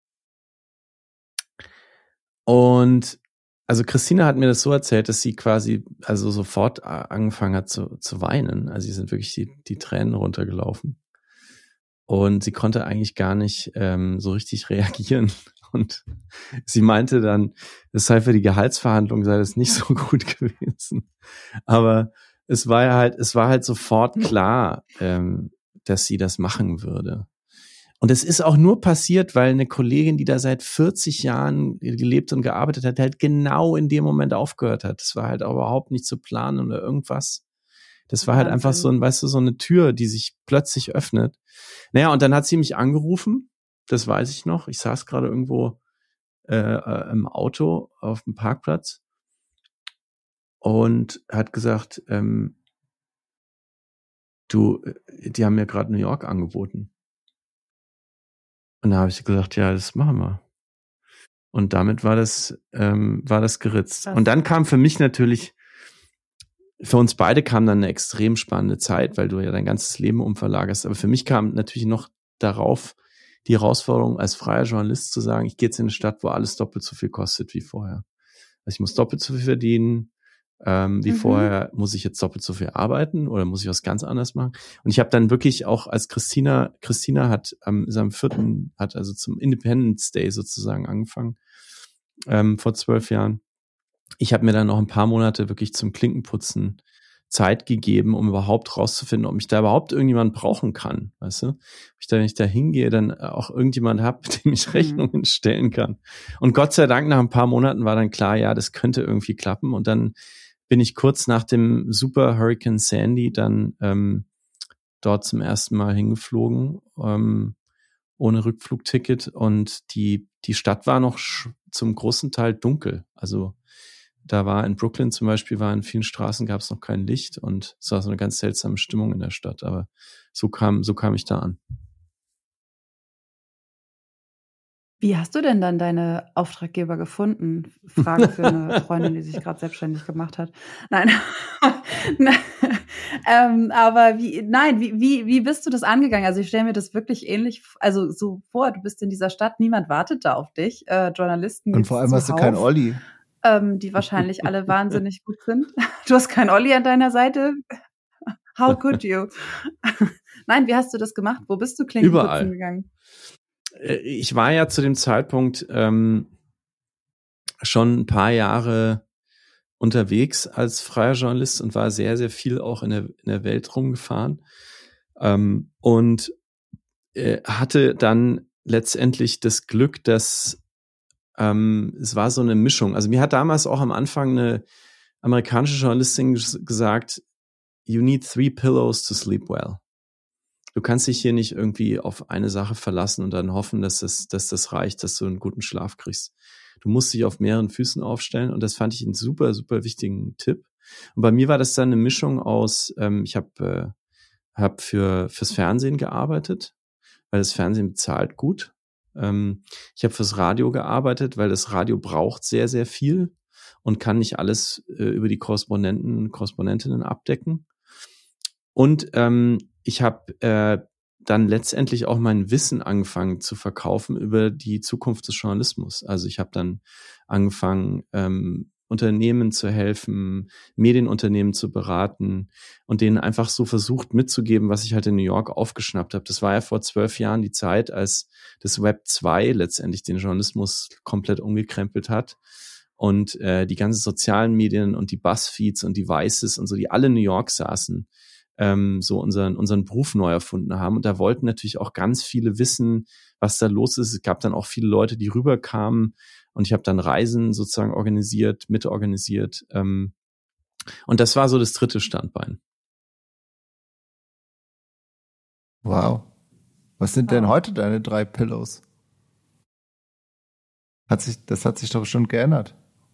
Und also Christina hat mir das so erzählt, dass sie quasi also sofort angefangen hat zu weinen. Also sie sind wirklich die Tränen runtergelaufen. Und sie konnte eigentlich gar nicht so richtig reagieren. Und sie meinte dann, es sei für die Gehaltsverhandlung sei das nicht so gut gewesen. Aber es war halt sofort klar, dass sie das machen würde. Und es ist auch nur passiert, weil eine Kollegin, die da seit 40 Jahren gelebt und gearbeitet hat, halt genau in dem Moment aufgehört hat. Das war halt auch überhaupt nicht zu planen oder irgendwas. Das war halt einfach so so eine Tür, die sich plötzlich öffnet. Naja, und dann hat sie mich angerufen. Das weiß ich noch. Ich saß gerade irgendwo im Auto auf dem Parkplatz und hat gesagt, die haben mir gerade New York angeboten. Und da habe ich gesagt, ja, das machen wir. Und damit war das geritzt. Krass. Und dann kam für mich natürlich, für uns beide kam dann eine extrem spannende Zeit, weil du ja dein ganzes Leben umverlagerst. Aber für mich kam natürlich noch darauf die Herausforderung, als freier Journalist zu sagen, ich gehe jetzt in eine Stadt, wo alles doppelt so viel kostet wie vorher. Also ich muss doppelt so viel verdienen, wie vorher, muss ich jetzt doppelt so viel arbeiten oder muss ich was ganz anderes machen? Und ich habe dann wirklich auch, als Christina hat hat also zum Independence Day sozusagen angefangen, vor 12 Jahren. Ich habe mir dann noch ein paar Monate wirklich zum Klinkenputzen Zeit gegeben, um überhaupt rauszufinden, ob mich da überhaupt irgendjemand brauchen kann, weißt du? Ob ich da, wenn ich da hingehe, dann auch irgendjemand habe, dem ich Rechnungen stellen kann. Und Gott sei Dank, nach ein paar Monaten war dann klar, ja, das könnte irgendwie klappen. Und dann bin ich kurz nach dem Super Hurricane Sandy dann dort zum ersten Mal hingeflogen, ohne Rückflugticket. Und die Stadt war noch zum großen Teil dunkel. Also da war in Brooklyn zum Beispiel, in vielen Straßen gab es noch kein Licht und es war so eine ganz seltsame Stimmung in der Stadt. Aber so kam ich da an. Wie hast du denn dann deine Auftraggeber gefunden? Frage für eine Freundin, die sich gerade selbstständig gemacht hat. Nein. Aber wie bist du das angegangen? Also ich stelle mir das wirklich ähnlich, also so vor, du bist in dieser Stadt, niemand wartet da auf dich, Journalisten. Und vor allem hast du keinen Olli. Die wahrscheinlich alle wahnsinnig gut sind. Du hast keinen Olli an deiner Seite? How could you? Nein, wie hast du das gemacht? Wo bist du Klinkenputzen gegangen? Ich war ja zu dem Zeitpunkt schon ein paar Jahre unterwegs als freier Journalist und war sehr, sehr viel auch in der Welt rumgefahren und hatte dann letztendlich das Glück, dass es war so eine Mischung. Also mir hat damals auch am Anfang eine amerikanische Journalistin gesagt, you need 3 pillows to sleep well. Du kannst dich hier nicht irgendwie auf eine Sache verlassen und dann hoffen, dass das reicht, dass du einen guten Schlaf kriegst. Du musst dich auf mehreren Füßen aufstellen und das fand ich einen super, super wichtigen Tipp. Und bei mir war das dann eine Mischung aus, ich habe fürs Fernsehen gearbeitet, weil das Fernsehen bezahlt gut. Ich habe fürs Radio gearbeitet, weil das Radio braucht sehr, sehr viel und kann nicht alles über die Korrespondenten und Korrespondentinnen abdecken. Und ich habe dann letztendlich auch mein Wissen angefangen zu verkaufen über die Zukunft des Journalismus. Also ich habe dann angefangen, Unternehmen zu helfen, Medienunternehmen zu beraten und denen einfach so versucht mitzugeben, was ich halt in New York aufgeschnappt habe. Das war ja vor 12 Jahren die Zeit, als das Web 2 letztendlich den Journalismus komplett umgekrempelt hat und die ganzen sozialen Medien und die Buzzfeeds und die Vices und so, die alle in New York saßen, so unseren Beruf neu erfunden haben. Und da wollten natürlich auch ganz viele wissen, was da los ist. Es gab dann auch viele Leute, die rüberkamen und ich habe dann Reisen sozusagen mitorganisiert. Und das war so das dritte Standbein. Wow. Was sind denn heute deine 3 Pillows? Das hat sich doch schon geändert.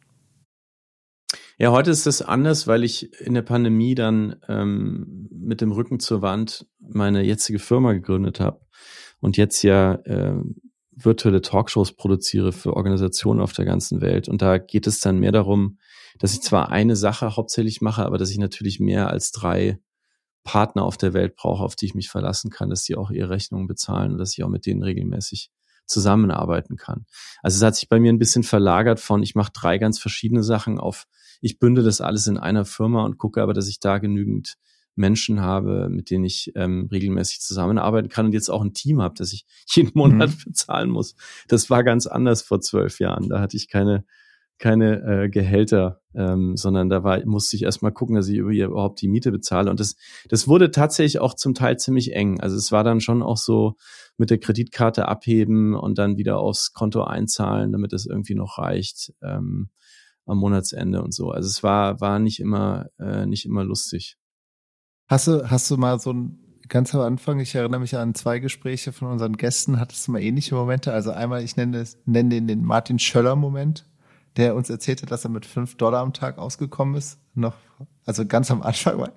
Ja, heute ist das anders, weil ich in der Pandemie dann mit dem Rücken zur Wand meine jetzige Firma gegründet habe und jetzt ja virtuelle Talkshows produziere für Organisationen auf der ganzen Welt. Und da geht es dann mehr darum, dass ich zwar eine Sache hauptsächlich mache, aber dass ich natürlich mehr als 3 Partner auf der Welt brauche, auf die ich mich verlassen kann, dass die auch ihre Rechnungen bezahlen und dass ich auch mit denen regelmäßig zusammenarbeiten kann. Also es hat sich bei mir ein bisschen verlagert von, ich mache 3 ganz verschiedene Sachen auf, ich bünde das alles in einer Firma und gucke aber, dass ich da genügend Menschen habe, mit denen ich regelmäßig zusammenarbeiten kann und jetzt auch ein Team habe, das ich jeden Monat bezahlen muss. Das war ganz anders vor 12 Jahren. Da hatte ich keine Gehälter, sondern musste ich erstmal gucken, dass ich überhaupt die Miete bezahle. Und das wurde tatsächlich auch zum Teil ziemlich eng. Also es war dann schon auch so mit der Kreditkarte abheben und dann wieder aufs Konto einzahlen, damit es irgendwie noch reicht am Monatsende und so. Also es war nicht immer lustig. Hast du mal so ganz am Anfang, ich erinnere mich an 2 Gespräche von unseren Gästen, hattest du mal ähnliche Momente? Also einmal, ich nenne den Martin Schöller-Moment, der uns erzählte, dass er mit $5 am Tag ausgekommen ist, also ganz am Anfang mal,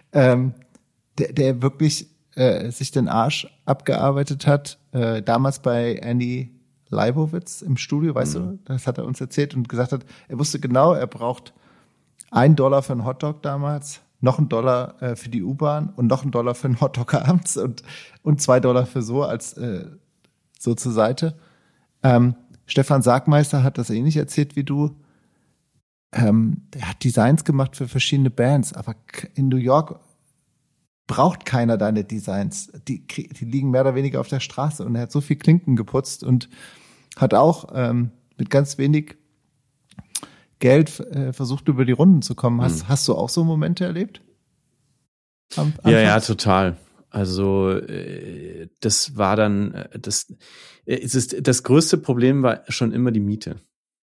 der wirklich sich den Arsch abgearbeitet hat, damals bei Andy Leibovitz im Studio, weißt du, das hat er uns erzählt und gesagt hat, er wusste genau, er braucht $1 für einen Hotdog damals, noch $1 für die U-Bahn und noch $1 für einen Hotdog abends und $2 für so als so zur Seite. Stefan Sagmeister hat das ähnlich erzählt wie du. Der hat Designs gemacht für verschiedene Bands, aber in New York braucht keiner deine Designs. Die liegen mehr oder weniger auf der Straße und er hat so viel Klinken geputzt und hat auch mit ganz wenig Geld versucht, über die Runden zu kommen. Hast du auch so Momente erlebt? Ja, total. Also das war dann das größte Problem war schon immer die Miete,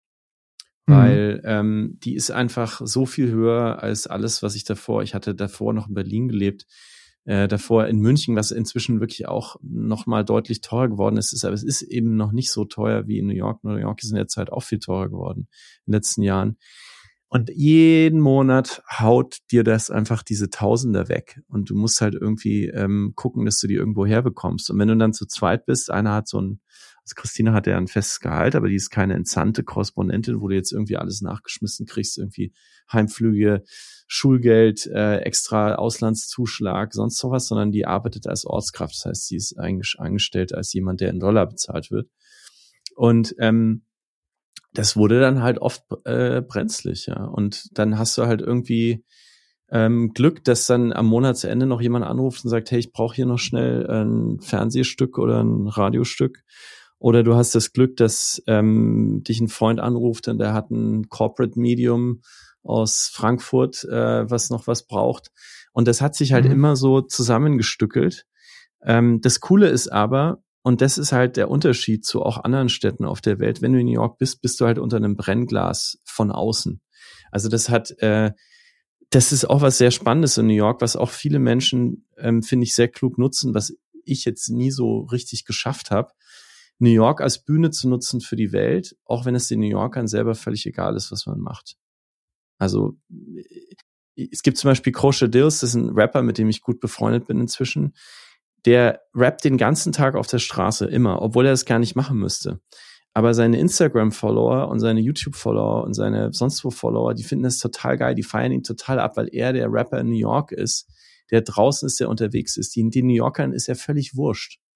weil die ist einfach so viel höher als alles, was ich hatte davor noch in Berlin gelebt, davor in München, was inzwischen wirklich auch noch mal deutlich teurer geworden ist, aber es ist eben noch nicht so teuer wie in New York. New York ist in der Zeit auch viel teurer geworden in den letzten Jahren. Und jeden Monat haut dir das einfach diese Tausender weg. Und du musst halt irgendwie gucken, dass du die irgendwo herbekommst. Und wenn du dann zu zweit bist, einer hat also Christina hat ja ein festes Gehalt, aber die ist keine entsandte Korrespondentin, wo du jetzt irgendwie alles nachgeschmissen kriegst, irgendwie Heimflüge, Schulgeld, extra Auslandszuschlag, sonst sowas, sondern die arbeitet als Ortskraft. Das heißt, sie ist angestellt als jemand, der in Dollar bezahlt wird. Und das wurde dann halt oft brenzlig, ja. Und dann hast du halt irgendwie Glück, dass dann am Monatsende noch jemand anruft und sagt, hey, ich brauche hier noch schnell ein Fernsehstück oder ein Radiostück. Oder du hast das Glück, dass dich ein Freund anruft und der hat ein Corporate Medium aus Frankfurt, was noch was braucht. Und das hat sich halt immer so zusammengestückelt. Das Coole ist aber, und das ist halt der Unterschied zu auch anderen Städten auf der Welt. Wenn du in New York bist, bist du halt unter einem Brennglas von außen. Also das ist auch was sehr Spannendes in New York, was auch viele Menschen, finde ich, sehr klug nutzen, was ich jetzt nie so richtig geschafft habe. New York als Bühne zu nutzen für die Welt, auch wenn es den New Yorkern selber völlig egal ist, was man macht. Also es gibt zum Beispiel Crochet Dills, das ist ein Rapper, mit dem ich gut befreundet bin inzwischen. Der rappt den ganzen Tag auf der Straße, immer, obwohl er das gar nicht machen müsste. Aber seine Instagram-Follower und seine YouTube-Follower und seine sonst wo Follower, die finden das total geil, die feiern ihn total ab, weil er der Rapper in New York ist, der draußen ist, der unterwegs ist. Den New Yorkern ist er völlig wurscht.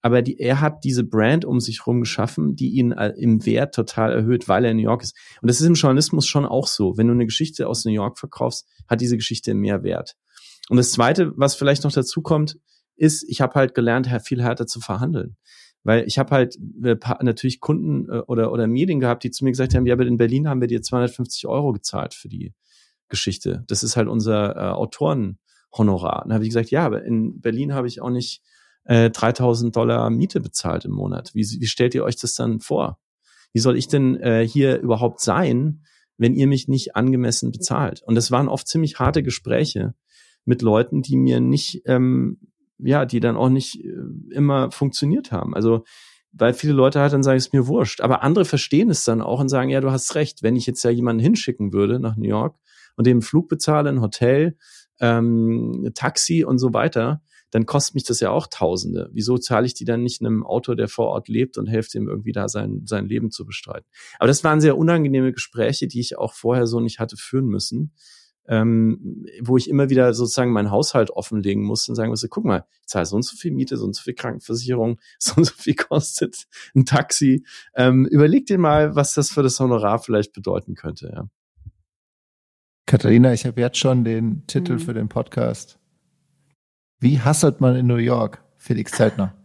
aber er hat diese Brand um sich rum geschaffen, die ihn im Wert total erhöht, weil er in New York ist. Und das ist im Journalismus schon auch so. Wenn du eine Geschichte aus New York verkaufst, hat diese Geschichte mehr Wert. Und das Zweite, was vielleicht noch dazu kommt, ist, ich habe halt gelernt, viel härter zu verhandeln. Weil ich habe halt natürlich Kunden oder Medien gehabt, die zu mir gesagt haben, ja, aber in Berlin haben wir dir 250 € gezahlt für die Geschichte. Das ist halt unser Autorenhonorar. Dann habe ich gesagt, ja, aber in Berlin habe ich auch nicht $3.000 Miete bezahlt im Monat. Wie stellt ihr euch das dann vor? Wie soll ich denn hier überhaupt sein, wenn ihr mich nicht angemessen bezahlt? Und das waren oft ziemlich harte Gespräche mit Leuten, die mir nicht, die dann auch nicht immer funktioniert haben. Also, weil viele Leute halt dann sagen, es ist mir wurscht. Aber andere verstehen es dann auch und sagen, ja, du hast recht. Wenn ich jetzt ja jemanden hinschicken würde nach New York und dem einen Flug bezahle, ein Hotel, Taxi und so weiter, dann kostet mich das ja auch Tausende. Wieso zahle ich die dann nicht einem Autor, der vor Ort lebt und helfe ihm irgendwie da sein Leben zu bestreiten? Aber das waren sehr unangenehme Gespräche, die ich auch vorher so nicht hatte führen müssen, wo ich immer wieder sozusagen meinen Haushalt offenlegen musste und sagen musste, guck mal, ich zahle so und so viel Miete, so und so viel Krankenversicherung, so und so viel kostet ein Taxi. Überleg dir mal, was das für das Honorar vielleicht bedeuten könnte. Ja. Katharina, ich habe jetzt schon den Titel für den Podcast. Wie hustelt man in New York? Felix Zeltner.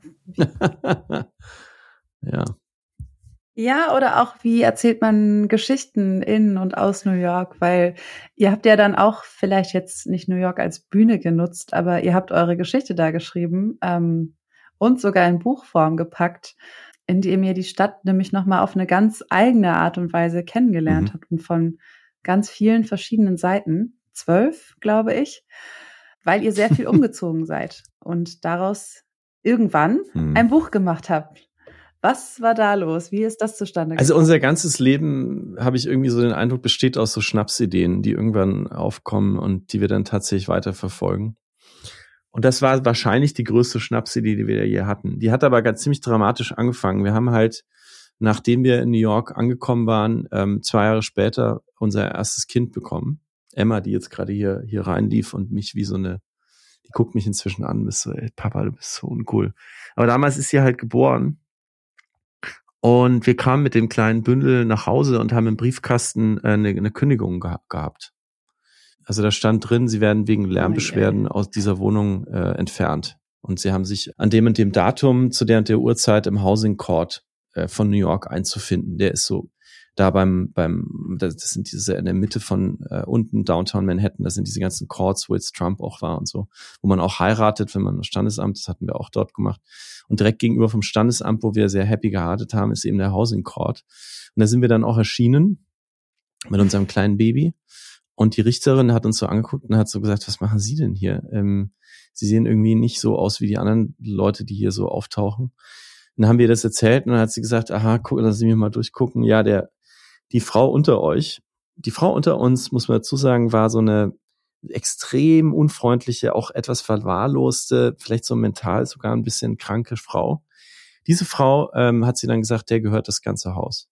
Ja. Ja, oder auch, wie erzählt man Geschichten in und aus New York? Weil ihr habt ja dann auch vielleicht jetzt nicht New York als Bühne genutzt, aber ihr habt eure Geschichte da geschrieben und sogar in Buchform gepackt, indem ihr die Stadt nämlich nochmal auf eine ganz eigene Art und Weise kennengelernt habt und von ganz vielen verschiedenen Seiten, 12, glaube ich, weil ihr sehr viel umgezogen seid und daraus irgendwann ein Buch gemacht habt. Was war da los? Wie ist das zustande gekommen? Also unser ganzes Leben, habe ich irgendwie so den Eindruck, besteht aus so Schnapsideen, die irgendwann aufkommen und die wir dann tatsächlich weiterverfolgen. Und das war wahrscheinlich die größte Schnapsidee, die wir je hatten. Die hat aber ganz ziemlich dramatisch angefangen. Wir haben halt, nachdem wir in New York angekommen waren, 2 Jahre später unser erstes Kind bekommen. Emma, die jetzt gerade hier reinlief und mich wie so eine, die guckt mich inzwischen an, bist so, ey, Papa, du bist so uncool. Aber damals ist sie halt geboren. Und wir kamen mit dem kleinen Bündel nach Hause und haben im Briefkasten eine Kündigung gehabt. Also da stand drin, sie werden wegen Lärmbeschwerden aus dieser Wohnung entfernt. Und sie haben sich an dem und dem Datum zu der und der Uhrzeit im Housing Court von New York einzufinden. Der ist so da das sind diese in der Mitte von unten Downtown Manhattan, das sind diese ganzen Courts, wo jetzt Trump auch war und so, wo man auch heiratet, wenn man im Standesamt, das hatten wir auch dort gemacht. Und direkt gegenüber vom Standesamt, wo wir sehr happy geheiratet haben, ist eben der Housing Court. Und da sind wir dann auch erschienen mit unserem kleinen Baby. Und die Richterin hat uns so angeguckt und hat so gesagt, was machen Sie denn hier? Sie sehen irgendwie nicht so aus wie die anderen Leute, die hier so auftauchen. Und dann haben wir das erzählt und dann hat sie gesagt, aha, lassen Sie mich mal durchgucken. Ja, die Frau unter uns, muss man dazu sagen, war so eine extrem unfreundliche, auch etwas verwahrloste, vielleicht so mental sogar ein bisschen kranke Frau. Diese Frau hat sie dann gesagt, der gehört das ganze Haus.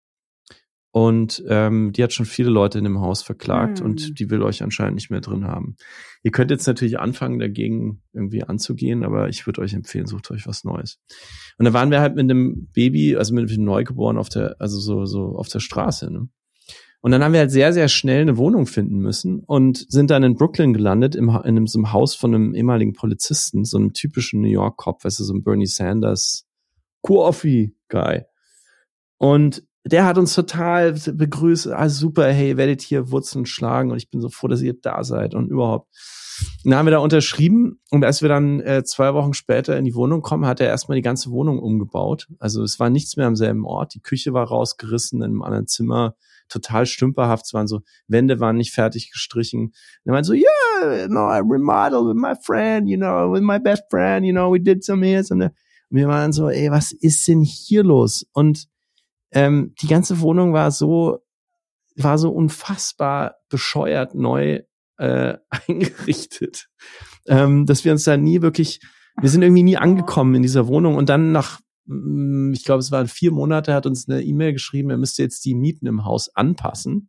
Und die hat schon viele Leute in dem Haus verklagt und die will euch anscheinend nicht mehr drin haben. Ihr könnt jetzt natürlich anfangen, dagegen irgendwie anzugehen, aber ich würde euch empfehlen, sucht euch was Neues. Und da waren wir halt mit einem Baby, also mit einem Neugeboren auf der Straße, ne? Und dann haben wir halt sehr, sehr schnell eine Wohnung finden müssen und sind dann in Brooklyn gelandet, in so einem Haus von einem ehemaligen Polizisten, so einem typischen New York-Cop, weißt du, so ein Bernie Sanders Coffee-Guy. Und der hat uns total begrüßt, super, hey, ihr werdet hier Wurzeln schlagen und ich bin so froh, dass ihr da seid und überhaupt. Und dann haben wir da unterschrieben und als wir dann 2 Wochen später in die Wohnung kommen, hat er erstmal die ganze Wohnung umgebaut. Also es war nichts mehr am selben Ort, die Küche war rausgerissen in einem anderen Zimmer, total stümperhaft, es waren so, Wände waren nicht fertig gestrichen. Und er meinte so, yeah, I remodeled with my friend, with my best friend, we did some here, some there. Und wir waren so, ey, was ist denn hier los? Und die ganze Wohnung war so unfassbar bescheuert neu eingerichtet, dass wir uns da wir sind irgendwie nie angekommen in dieser Wohnung und dann ich glaube, es waren 4 Monate, hat uns eine E-Mail geschrieben, er müsste jetzt die Mieten im Haus anpassen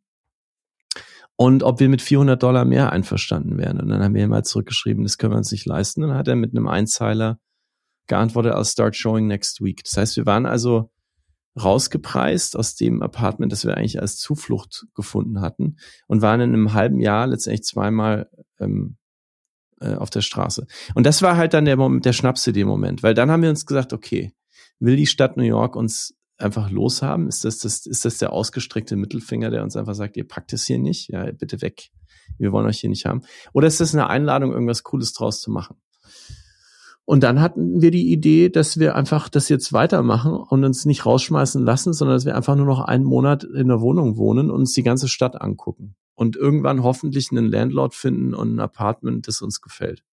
und ob wir mit $400 mehr einverstanden wären. Und dann haben wir ihm halt zurückgeschrieben, das können wir uns nicht leisten. Und dann hat er mit einem Einzeiler geantwortet, I'll start showing next week. Das heißt, wir waren also rausgepreist aus dem Apartment, das wir eigentlich als Zuflucht gefunden hatten und waren in einem halben Jahr letztendlich zweimal auf der Straße. Und das war halt dann der Moment, der Schnapsidee-Moment, weil dann haben wir uns gesagt, okay, will die Stadt New York uns einfach loshaben? Ist das der ausgestreckte Mittelfinger, der uns einfach sagt, ihr packt es hier nicht? Ja, bitte weg. Wir wollen euch hier nicht haben. Oder ist das eine Einladung, irgendwas Cooles draus zu machen? Und dann hatten wir die Idee, dass wir einfach das jetzt weitermachen und uns nicht rausschmeißen lassen, sondern dass wir einfach nur noch einen Monat in der Wohnung wohnen und uns die ganze Stadt angucken. Und irgendwann hoffentlich einen Landlord finden und ein Apartment, das uns gefällt.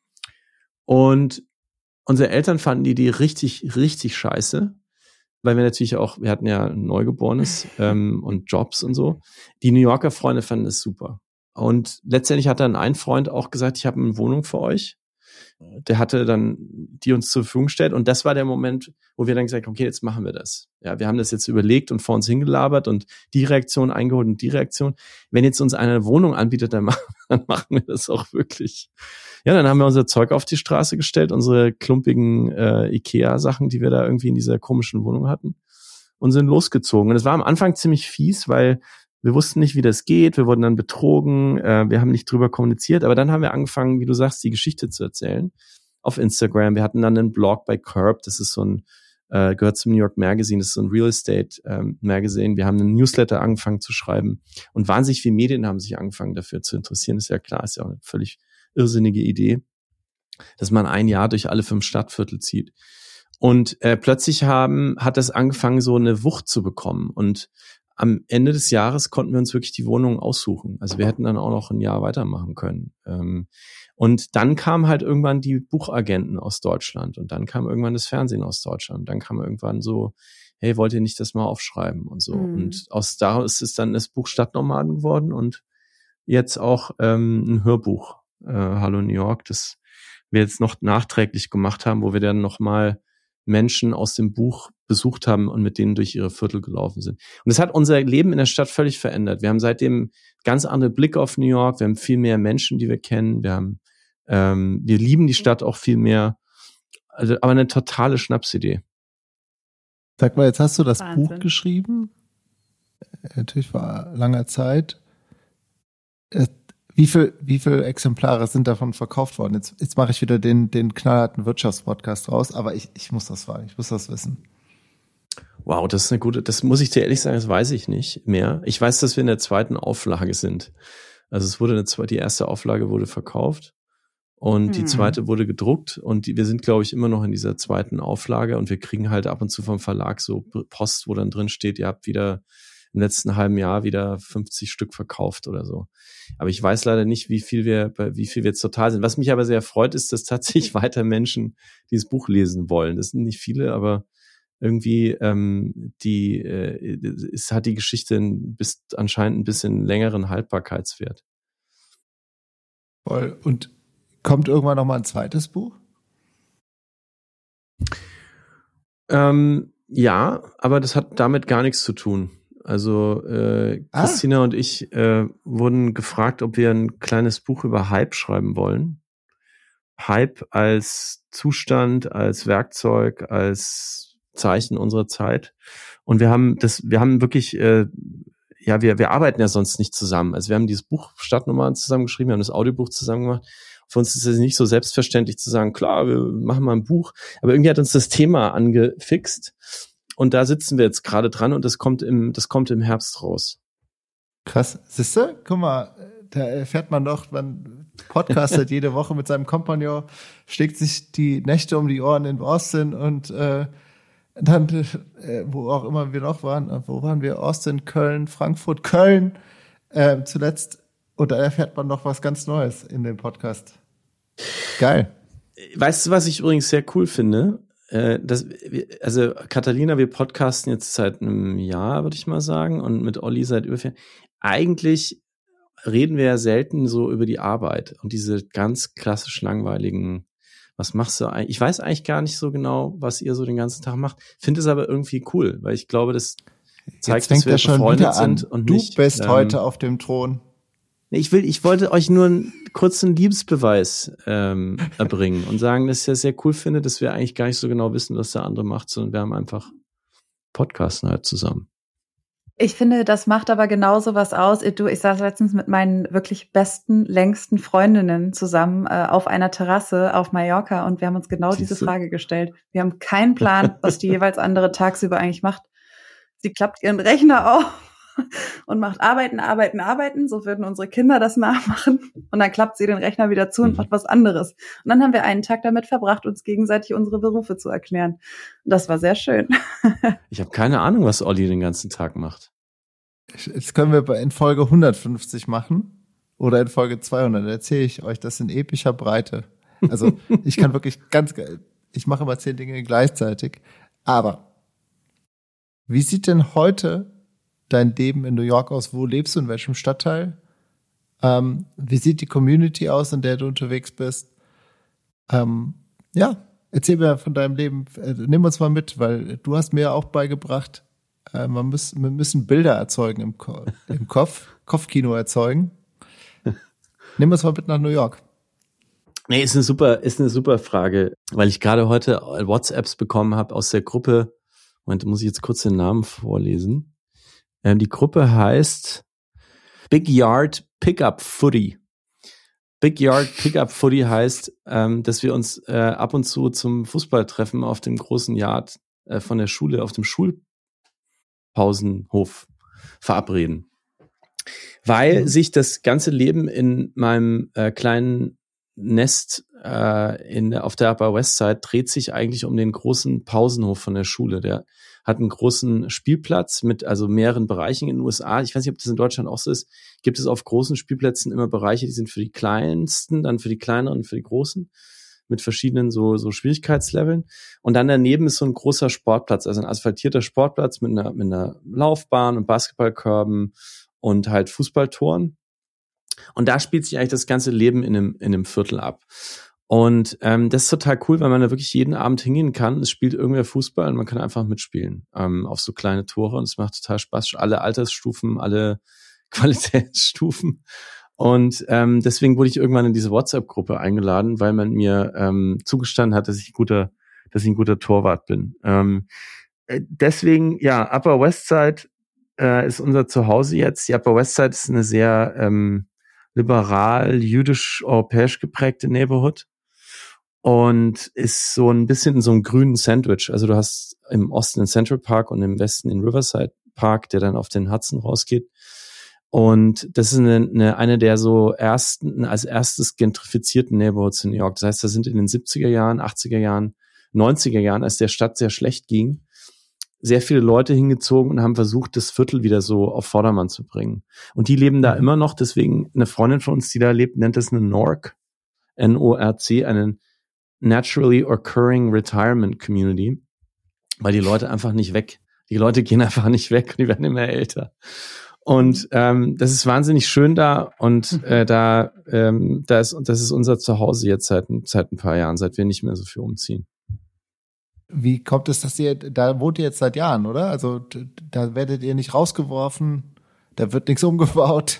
Und unsere Eltern fanden die Idee richtig, richtig scheiße, weil wir natürlich auch, wir hatten ja ein Neugeborenes und Jobs und so. Die New Yorker Freunde fanden es super. Und letztendlich hat dann ein Freund auch gesagt, ich habe eine Wohnung für euch. Der hatte dann die uns zur Verfügung gestellt und das war der Moment, wo wir dann gesagt haben, okay, jetzt machen wir das. Ja, wir haben das jetzt überlegt und vor uns hingelabert und die Reaktion eingeholt und die Reaktion. Wenn jetzt uns einer eine Wohnung anbietet, dann machen wir das auch wirklich. Ja, dann haben wir unser Zeug auf die Straße gestellt, unsere klumpigen Ikea-Sachen, die wir da irgendwie in dieser komischen Wohnung hatten und sind losgezogen. Und es war am Anfang ziemlich fies, weil wir wussten nicht, wie das geht. Wir wurden dann betrogen. Wir haben nicht drüber kommuniziert. Aber dann haben wir angefangen, wie du sagst, die Geschichte zu erzählen auf Instagram. Wir hatten dann einen Blog bei Curb. Das ist so ein, gehört zum New York Magazine. Das ist so ein Real Estate Magazine. Wir haben einen Newsletter angefangen zu schreiben. Und wahnsinnig viele Medien haben sich angefangen, dafür zu interessieren. Ist ja klar, ist ja auch eine völlig irrsinnige Idee, dass man ein Jahr durch alle 5 Stadtviertel zieht. Und plötzlich hat das angefangen, so eine Wucht zu bekommen. Und am Ende des Jahres konnten wir uns wirklich die Wohnung aussuchen. Also wir hätten dann auch noch ein Jahr weitermachen können. Und dann kamen halt irgendwann die Buchagenten aus Deutschland und dann kam irgendwann das Fernsehen aus Deutschland. Dann kam irgendwann so, hey, wollt ihr nicht das mal aufschreiben und so. Und daraus ist dann das Buch Stadtnomaden geworden und jetzt auch ein Hörbuch, Hallo New York, das wir jetzt noch nachträglich gemacht haben, wo wir dann nochmal Menschen aus dem Buch besucht haben und mit denen durch ihre Viertel gelaufen sind. Und das hat unser Leben in der Stadt völlig verändert. Wir haben seitdem ganz andere Blick auf New York. Wir haben viel mehr Menschen, die wir kennen. Wir lieben die Stadt auch viel mehr. Also, aber eine totale Schnapsidee. Sag mal, jetzt hast du das Wahnsinn. Buch geschrieben. Natürlich vor langer Zeit. Wie viel Exemplare sind davon verkauft worden? Jetzt mache ich wieder den knallharten Wirtschaftspodcast raus, aber ich muss das fragen, ich muss das wissen. Wow, das ist eine gute, das muss ich dir ehrlich sagen, das weiß ich nicht mehr. Ich weiß, dass wir in der 2. Auflage sind. Also es wurde die erste Auflage wurde verkauft und die 2. wurde gedruckt und wir sind, glaube ich, immer noch in dieser 2. Auflage und wir kriegen halt ab und zu vom Verlag so Post, wo dann drin steht, ihr habt wieder im letzten halben Jahr wieder 50 Stück verkauft oder so. Aber ich weiß leider nicht, wie viel wir jetzt total sind. Was mich aber sehr freut, ist, dass tatsächlich weiter Menschen dieses Buch lesen wollen. Das sind nicht viele, aber irgendwie hat die Geschichte anscheinend ein bisschen längeren Haltbarkeitswert. Voll. Und kommt irgendwann noch mal ein zweites Buch? Ja, aber das hat damit gar nichts zu tun. Also Christina und ich wurden gefragt, ob wir ein kleines Buch über Hype schreiben wollen. Hype als Zustand, als Werkzeug, als Zeichen unserer Zeit. Und wir haben wirklich, wir arbeiten ja sonst nicht zusammen. Also wir haben dieses Buch Stadtnomaden zusammengeschrieben, wir haben das Audiobuch zusammen gemacht. Für uns ist es nicht so selbstverständlich zu sagen, klar, wir machen mal ein Buch. Aber irgendwie hat uns das Thema angefixt. Und da sitzen wir jetzt gerade dran und das kommt im Herbst raus. Krass. Siehst du? Guck mal, da erfährt man doch, man podcastet jede Woche mit seinem Kompagnon, schlägt sich die Nächte um die Ohren in Austin und dann, wo auch immer wir noch waren, wo waren wir? Austin, Köln, Frankfurt, Köln zuletzt. Und da erfährt man noch was ganz Neues in dem Podcast. Geil. Weißt du, was ich übrigens sehr cool finde? Also Catalina, wir podcasten jetzt seit einem Jahr, würde ich mal sagen, und mit Olli seit über 4 Jahren. Eigentlich reden wir ja selten so über die Arbeit und diese ganz klassisch langweiligen, was machst du eigentlich? Ich weiß eigentlich gar nicht so genau, was ihr so den ganzen Tag macht. Finde es aber irgendwie cool, weil ich glaube, das zeigt, dass wir befreundet sind. Und du nicht, bist heute auf dem Thron. Ich wollte euch nur einen kurzen Liebesbeweis erbringen und sagen, dass ich das sehr cool finde, dass wir eigentlich gar nicht so genau wissen, was der andere macht, sondern wir haben einfach Podcasten halt zusammen. Ich finde, das macht aber genauso was aus. Ich saß letztens mit meinen wirklich besten, längsten Freundinnen zusammen auf einer Terrasse auf Mallorca und wir haben uns genau diese Frage gestellt. Wir haben keinen Plan, was die jeweils andere tagsüber eigentlich macht. Sie klappt ihren Rechner auf und macht Arbeiten. So würden unsere Kinder das nachmachen. Und dann klappt sie den Rechner wieder zu und macht was anderes. Und dann haben wir einen Tag damit verbracht, uns gegenseitig unsere Berufe zu erklären. Und das war sehr schön. Ich habe keine Ahnung, was Olli den ganzen Tag macht. Das können wir in Folge 150 machen oder in Folge 200. Da erzähle ich euch das in epischer Breite. Also ich kann wirklich ich mache immer 10 Dinge gleichzeitig. Aber wie sieht denn heute dein Leben in New York aus? Wo lebst du, in welchem Stadtteil? Wie sieht die Community aus, in der du unterwegs bist? Erzähl mir von deinem Leben. Nimm uns mal mit, weil du hast mir auch beigebracht, wir müssen Bilder erzeugen im Kopfkino erzeugen. Nimm uns mal mit nach New York. Nee, ist eine super Frage, weil ich gerade heute WhatsApps bekommen habe aus der Gruppe. Moment, muss ich jetzt kurz den Namen vorlesen. Die Gruppe heißt Big Yard Pickup Footy. Big Yard Pickup Footy heißt, dass wir uns ab und zu zum Fußballtreffen auf dem großen Yard von der Schule, auf dem Schulpausenhof verabreden. Weil sich das ganze Leben in meinem kleinen Nest auf der Upper West Side dreht sich eigentlich um den großen Pausenhof von der Schule. Der hat einen großen Spielplatz mit also mehreren Bereichen in den USA. Ich weiß nicht, ob das in Deutschland auch so ist. Gibt es auf großen Spielplätzen immer Bereiche, die sind für die Kleinsten, dann für die Kleineren und für die Großen mit verschiedenen so Schwierigkeitsleveln. Und dann daneben ist so ein großer Sportplatz, also ein asphaltierter Sportplatz mit einer Laufbahn und Basketballkörben und halt Fußballtoren. Und da spielt sich eigentlich das ganze Leben in einem Viertel ab. Und das ist total cool, weil man da wirklich jeden Abend hingehen kann. Es spielt irgendwer Fußball und man kann einfach mitspielen auf so kleine Tore. Und es macht total Spaß. Alle Altersstufen, alle Qualitätsstufen. Und deswegen wurde ich irgendwann in diese WhatsApp-Gruppe eingeladen, weil man mir zugestanden hat, dass ich ein guter Torwart bin. Deswegen, ja, Upper West Side ist unser Zuhause jetzt. Die Upper West Side ist eine sehr liberal, jüdisch-europäisch geprägte Neighborhood und ist so ein bisschen in so einem grünen Sandwich. Also du hast im Osten den Central Park und im Westen den Riverside Park, der dann auf den Hudson rausgeht. Und das ist eine der so als erstes gentrifizierten Neighborhoods in New York. Das heißt, da sind in den 70er Jahren, 80er Jahren, 90er Jahren, als der Stadt sehr schlecht ging, sehr viele Leute hingezogen und haben versucht, das Viertel wieder so auf Vordermann zu bringen. Und die leben da immer noch. Deswegen eine Freundin von uns, die da lebt, nennt das eine NORC, N-O-R-C, einen Naturally Occurring Retirement Community, weil die Leute die Leute gehen einfach nicht weg und die werden immer älter. Und das ist wahnsinnig schön da und das ist unser Zuhause jetzt seit ein paar Jahren, seit wir nicht mehr so viel umziehen. Wie kommt es, dass da wohnt ihr jetzt seit Jahren, oder? Also da werdet ihr nicht rausgeworfen, da wird nichts umgebaut.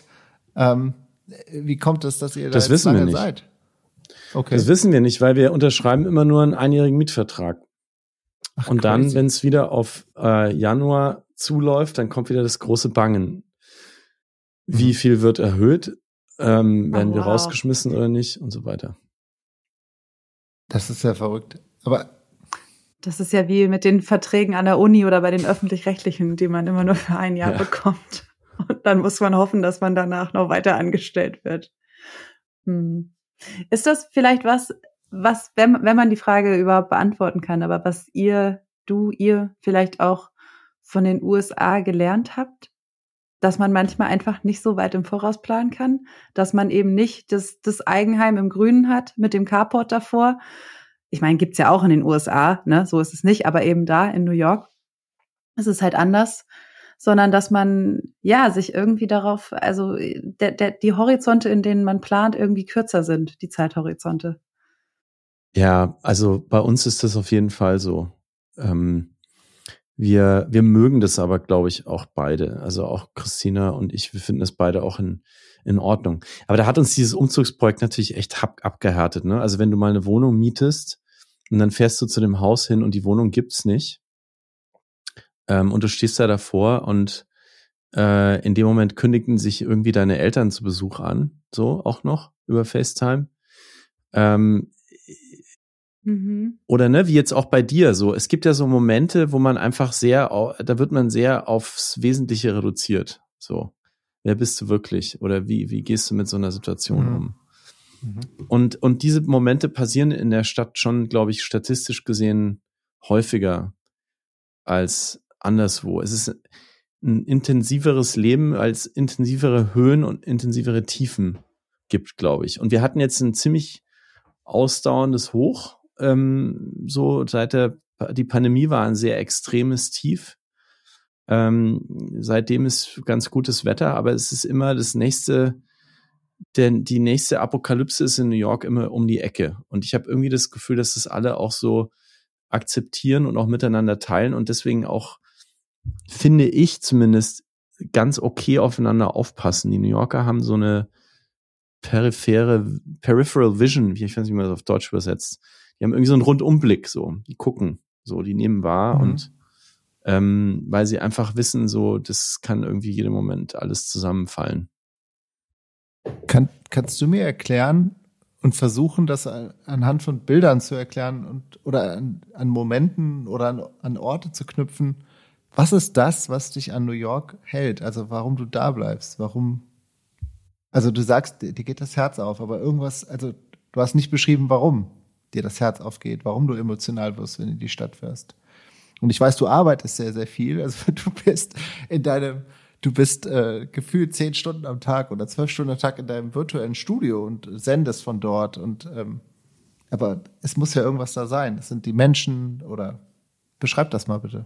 Wie kommt es, dass ihr da jetzt lange seid? Okay. Das wissen wir nicht, weil wir unterschreiben immer nur einen einjährigen Mietvertrag. Ach, und dann, wenn es wieder auf Januar zuläuft, dann kommt wieder das große Bangen. Wie viel wird erhöht? Werden wir rausgeschmissen oder nicht? Und so weiter. Das ist ja verrückt. Aber das ist ja wie mit den Verträgen an der Uni oder bei den Öffentlich-Rechtlichen, die man immer nur für ein Jahr bekommt. Und dann muss man hoffen, dass man danach noch weiter angestellt wird. Ist das vielleicht was, wenn man die Frage überhaupt beantworten kann, aber was ihr vielleicht auch von den USA gelernt habt? Dass man manchmal einfach nicht so weit im Voraus planen kann, dass man eben nicht das Eigenheim im Grünen hat mit dem Carport davor. Ich meine, gibt's ja auch in den USA, ne? So ist es nicht, aber eben da in New York ist es halt anders, sondern dass man sich irgendwie darauf, also die Horizonte, in denen man plant, irgendwie kürzer sind, die Zeithorizonte. Ja, also bei uns ist das auf jeden Fall so. Wir mögen das aber, glaube ich, auch beide. Also auch Christina und ich, wir finden das beide auch in in Ordnung. Aber da hat uns dieses Umzugsprojekt natürlich echt abgehärtet, ne? Also wenn du mal eine Wohnung mietest und dann fährst du zu dem Haus hin und die Wohnung gibt's nicht, und du stehst da davor und in dem Moment kündigten sich irgendwie deine Eltern zu Besuch an, so auch noch über FaceTime. Oder ne, wie jetzt auch bei dir so. Es gibt ja so Momente, wo man einfach da wird man sehr aufs Wesentliche reduziert. So, wer bist du wirklich? Oder wie gehst du mit so einer Situation um? Und diese Momente passieren in der Stadt schon, glaube ich, statistisch gesehen häufiger als anderswo. Es ist ein intensiveres Leben, als intensivere Höhen und intensivere Tiefen gibt, glaube ich. Und wir hatten jetzt ein ziemlich ausdauerndes Hoch, so die Pandemie war ein sehr extremes Tief. Seitdem ist ganz gutes Wetter, aber es ist immer die nächste Apokalypse ist in New York immer um die Ecke. Und ich habe irgendwie das Gefühl, dass das alle auch so akzeptieren und auch miteinander teilen und deswegen auch, finde ich zumindest, ganz okay aufeinander aufpassen. Die New Yorker haben so eine Peripheral Vision, ich weiß nicht, wie man das auf Deutsch übersetzt. Die haben irgendwie so einen Rundumblick, so. Die gucken, so, die nehmen wahr und weil sie einfach wissen, so, das kann irgendwie jeden Moment alles zusammenfallen. Kannst du mir erklären und versuchen, das anhand von Bildern zu erklären oder an Momenten oder an Orte zu knüpfen? Was ist das, was dich an New York hält? Also warum du da bleibst? Also du sagst, dir geht das Herz auf, aber irgendwas, also du hast nicht beschrieben, warum dir das Herz aufgeht, warum du emotional wirst, wenn du in die Stadt fährst. Und ich weiß, du arbeitest sehr, sehr viel. Also du bist gefühlt 10 Stunden am Tag oder 12 Stunden am Tag in deinem virtuellen Studio und sendest von dort. Aber es muss ja irgendwas da sein. Das sind die Menschen oder beschreib das mal bitte.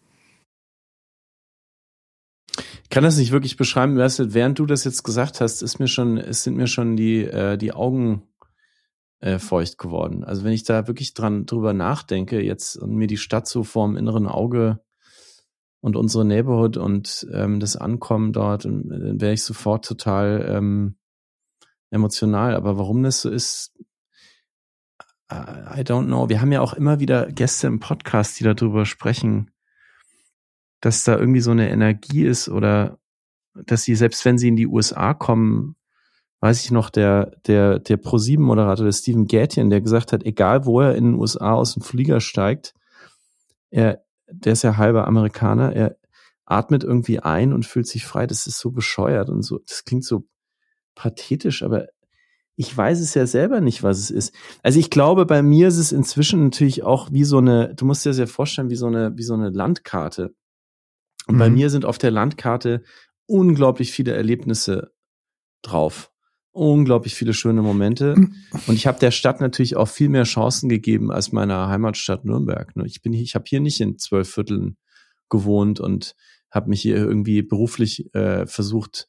Ich kann das nicht wirklich beschreiben. Während du das jetzt gesagt hast, sind mir schon die Augen feucht geworden. Also wenn ich da wirklich drüber nachdenke jetzt und mir die Stadt so vorm inneren Auge und unsere Neighborhood und das Ankommen dort, und dann wäre ich sofort total emotional. Aber warum das so ist, I don't know. Wir haben ja auch immer wieder Gäste im Podcast, die darüber sprechen, dass da irgendwie so eine Energie ist oder dass sie, selbst wenn sie in die USA kommen, weiß ich noch, der Pro7-Moderator, der Steven Gätjen, der gesagt hat, egal wo er in den USA aus dem Flieger steigt, der ist ja halber Amerikaner, er atmet irgendwie ein und fühlt sich frei. Das ist so bescheuert und so, das klingt so pathetisch, aber ich weiß es ja selber nicht, was es ist. Also ich glaube, bei mir ist es inzwischen natürlich auch wie so eine, du musst dir das ja vorstellen, wie so eine Landkarte. Und bei mir sind auf der Landkarte unglaublich viele Erlebnisse drauf. Unglaublich viele schöne Momente. Und ich habe der Stadt natürlich auch viel mehr Chancen gegeben als meiner Heimatstadt Nürnberg. Ich habe hier nicht in 12 Vierteln gewohnt und habe mich hier irgendwie beruflich versucht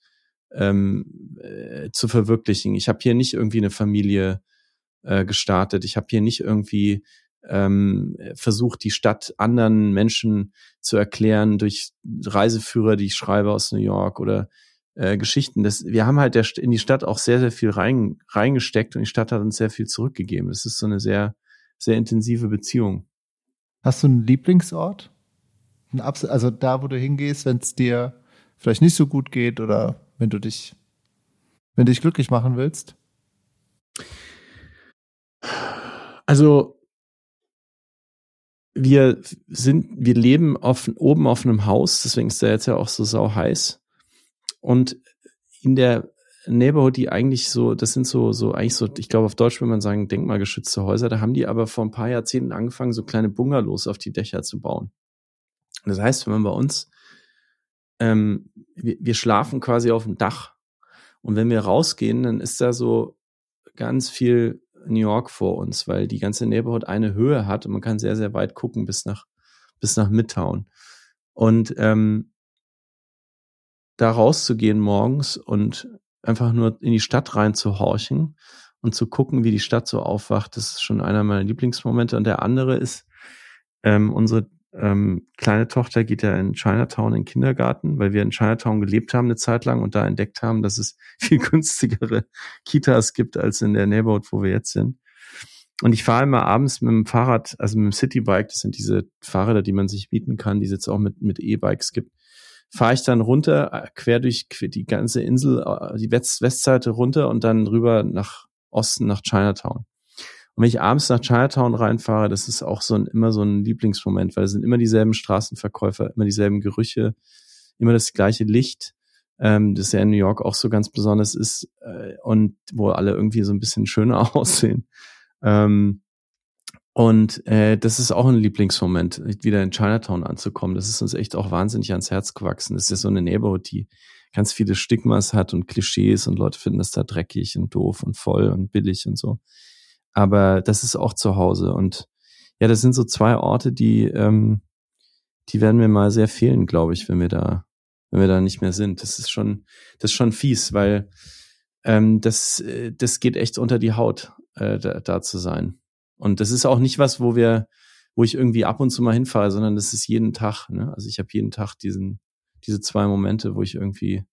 zu verwirklichen. Ich habe hier nicht irgendwie eine Familie gestartet. Ich habe hier nicht irgendwie versucht, die Stadt anderen Menschen zu erklären durch Reiseführer, die ich schreibe aus New York oder Geschichten. Wir haben halt in die Stadt auch sehr, sehr viel reingesteckt und die Stadt hat uns sehr viel zurückgegeben. Das ist so eine sehr, sehr intensive Beziehung. Hast du einen Lieblingsort? Also da, wo du hingehst, wenn es dir vielleicht nicht so gut geht oder wenn du dich glücklich machen willst? Also wir leben oben auf einem Haus, deswegen ist der jetzt ja auch so sau heiß. Und in der Neighborhood, die eigentlich so, das sind so, ich glaube auf Deutsch würde man sagen, denkmalgeschützte Häuser, da haben die aber vor ein paar Jahrzehnten angefangen, so kleine Bungalows auf die Dächer zu bauen. Das heißt, wenn man bei uns, wir schlafen quasi auf dem Dach. Und wenn wir rausgehen, dann ist da so ganz viel New York vor uns, weil die ganze Neighborhood eine Höhe hat und man kann sehr, sehr weit gucken bis nach Midtown. Und da rauszugehen morgens und einfach nur in die Stadt reinzuhorchen und zu gucken, wie die Stadt so aufwacht, das ist schon einer meiner Lieblingsmomente. Und der andere ist unsere kleine Tochter geht ja in Chinatown in den Kindergarten, weil wir in Chinatown gelebt haben eine Zeit lang und da entdeckt haben, dass es viel günstigere Kitas gibt als in der Neighborhood, wo wir jetzt sind. Und ich fahre immer abends mit dem Fahrrad, also mit dem Citybike, das sind diese Fahrräder, die man sich mieten kann, die es jetzt auch mit E-Bikes gibt, fahre ich dann runter, quer durch die ganze Insel, die Westseite runter und dann rüber nach Osten, nach Chinatown. Und wenn ich abends nach Chinatown reinfahre, das ist auch immer so ein Lieblingsmoment, weil es sind immer dieselben Straßenverkäufer, immer dieselben Gerüche, immer das gleiche Licht, das ja in New York auch so ganz besonders ist und wo alle irgendwie so ein bisschen schöner aussehen. Das ist auch ein Lieblingsmoment, wieder in Chinatown anzukommen. Das ist uns echt auch wahnsinnig ans Herz gewachsen. Das ist ja so eine Neighborhood, die ganz viele Stigmas hat und Klischees und Leute finden das da dreckig und doof und voll und billig und so. Aber das ist auch zu Hause. Und ja, das sind so zwei Orte, die werden mir mal sehr fehlen, glaube ich, wenn wir da nicht mehr sind. Das ist schon fies, weil das geht echt unter die Haut, da zu sein. Und das ist auch nicht was, wo ich irgendwie ab und zu mal hinfahre, sondern das ist jeden Tag. Ne? Also ich habe jeden Tag diese zwei Momente, wo ich irgendwie,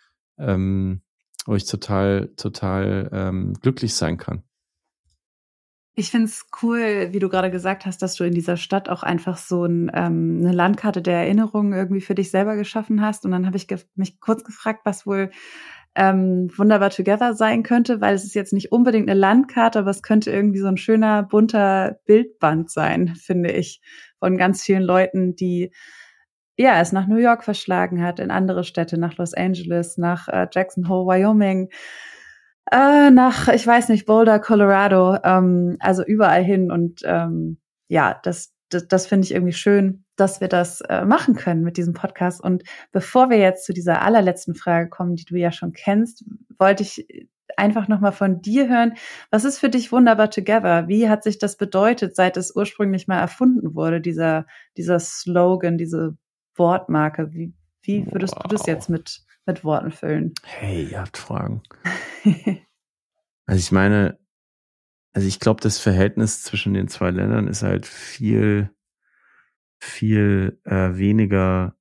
wo ich total glücklich sein kann. Ich find's cool, wie du gerade gesagt hast, dass du in dieser Stadt auch einfach so eine Landkarte der Erinnerungen irgendwie für dich selber geschaffen hast. Und dann habe ich mich kurz gefragt, was wohl Wunderbar Together sein könnte, weil es ist jetzt nicht unbedingt eine Landkarte, aber es könnte irgendwie so ein schöner, bunter Bildband sein, finde ich, von ganz vielen Leuten, die es nach New York verschlagen hat, in andere Städte, nach Los Angeles, nach Jackson Hole, Wyoming, nach, ich weiß nicht, Boulder, Colorado, also überall hin. Und das finde ich irgendwie schön, dass wir das machen können mit diesem Podcast. Und bevor wir jetzt zu dieser allerletzten Frage kommen, die du ja schon kennst, wollte ich einfach nochmal von dir hören. Was ist für dich Wunderbar Together? Wie hat sich das bedeutet, seit es ursprünglich mal erfunden wurde, dieser Slogan, diese Wortmarke? Wie würdest du das jetzt mit Worten füllen? Hey, ihr habt Fragen. Also ich glaube, das Verhältnis zwischen den zwei Ländern ist halt viel weniger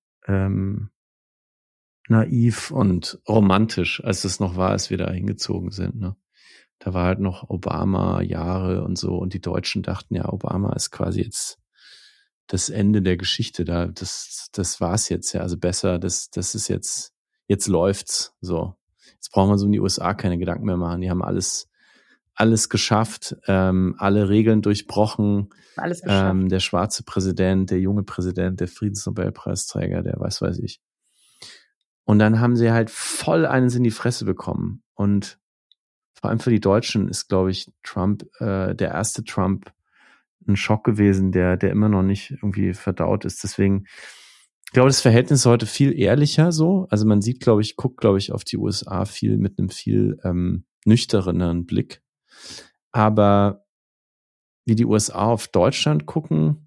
naiv und romantisch, als es noch war, als wir da hingezogen sind. Ne? Da war halt noch Obama-Jahre und so und die Deutschen dachten, ja, Obama ist quasi jetzt das Ende der Geschichte. Das war's jetzt, ja, also besser, das ist jetzt läuft's so. Jetzt brauchen wir so in die USA keine Gedanken mehr machen. Die haben alles geschafft, alle Regeln durchbrochen. Alles geschafft. Der schwarze Präsident, der junge Präsident, der Friedensnobelpreisträger, der weiß ich. Und dann haben sie halt voll eines in die Fresse bekommen. Und vor allem für die Deutschen ist, glaube ich, Trump, der erste Trump, ein Schock gewesen, der immer noch nicht irgendwie verdaut ist. Deswegen, ich glaube, das Verhältnis ist heute viel ehrlicher so. Also man sieht, guckt, glaube ich, auf die USA viel mit einem viel nüchterneren Blick. Aber wie die USA auf Deutschland gucken,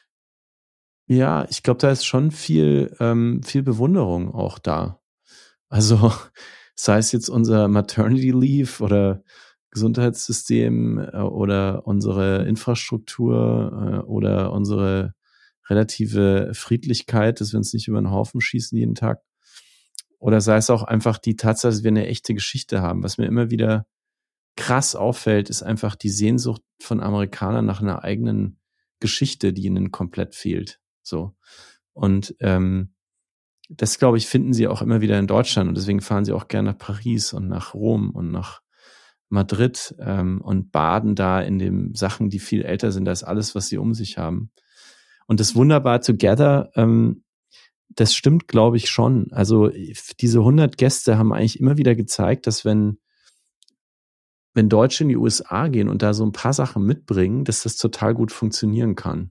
ja, ich glaube, da ist schon viel Bewunderung auch da. Also sei es jetzt unser Maternity Leave oder Gesundheitssystem oder unsere Infrastruktur oder unsere relative Friedlichkeit, dass wir uns nicht über den Haufen schießen jeden Tag. Oder sei es auch einfach die Tatsache, dass wir eine echte Geschichte haben. Was mir immer wieder krass auffällt, ist einfach die Sehnsucht von Amerikanern nach einer eigenen Geschichte, die ihnen komplett fehlt. So. Und das, glaube ich, finden sie auch immer wieder in Deutschland. Und deswegen fahren sie auch gerne nach Paris und nach Rom und nach Madrid und baden da in den Sachen, die viel älter sind als alles, was sie um sich haben. Und das Wunderbar Together, das stimmt, glaube ich, schon. Also diese 100 Gäste haben eigentlich immer wieder gezeigt, dass wenn Deutsche in die USA gehen und da so ein paar Sachen mitbringen, dass das total gut funktionieren kann.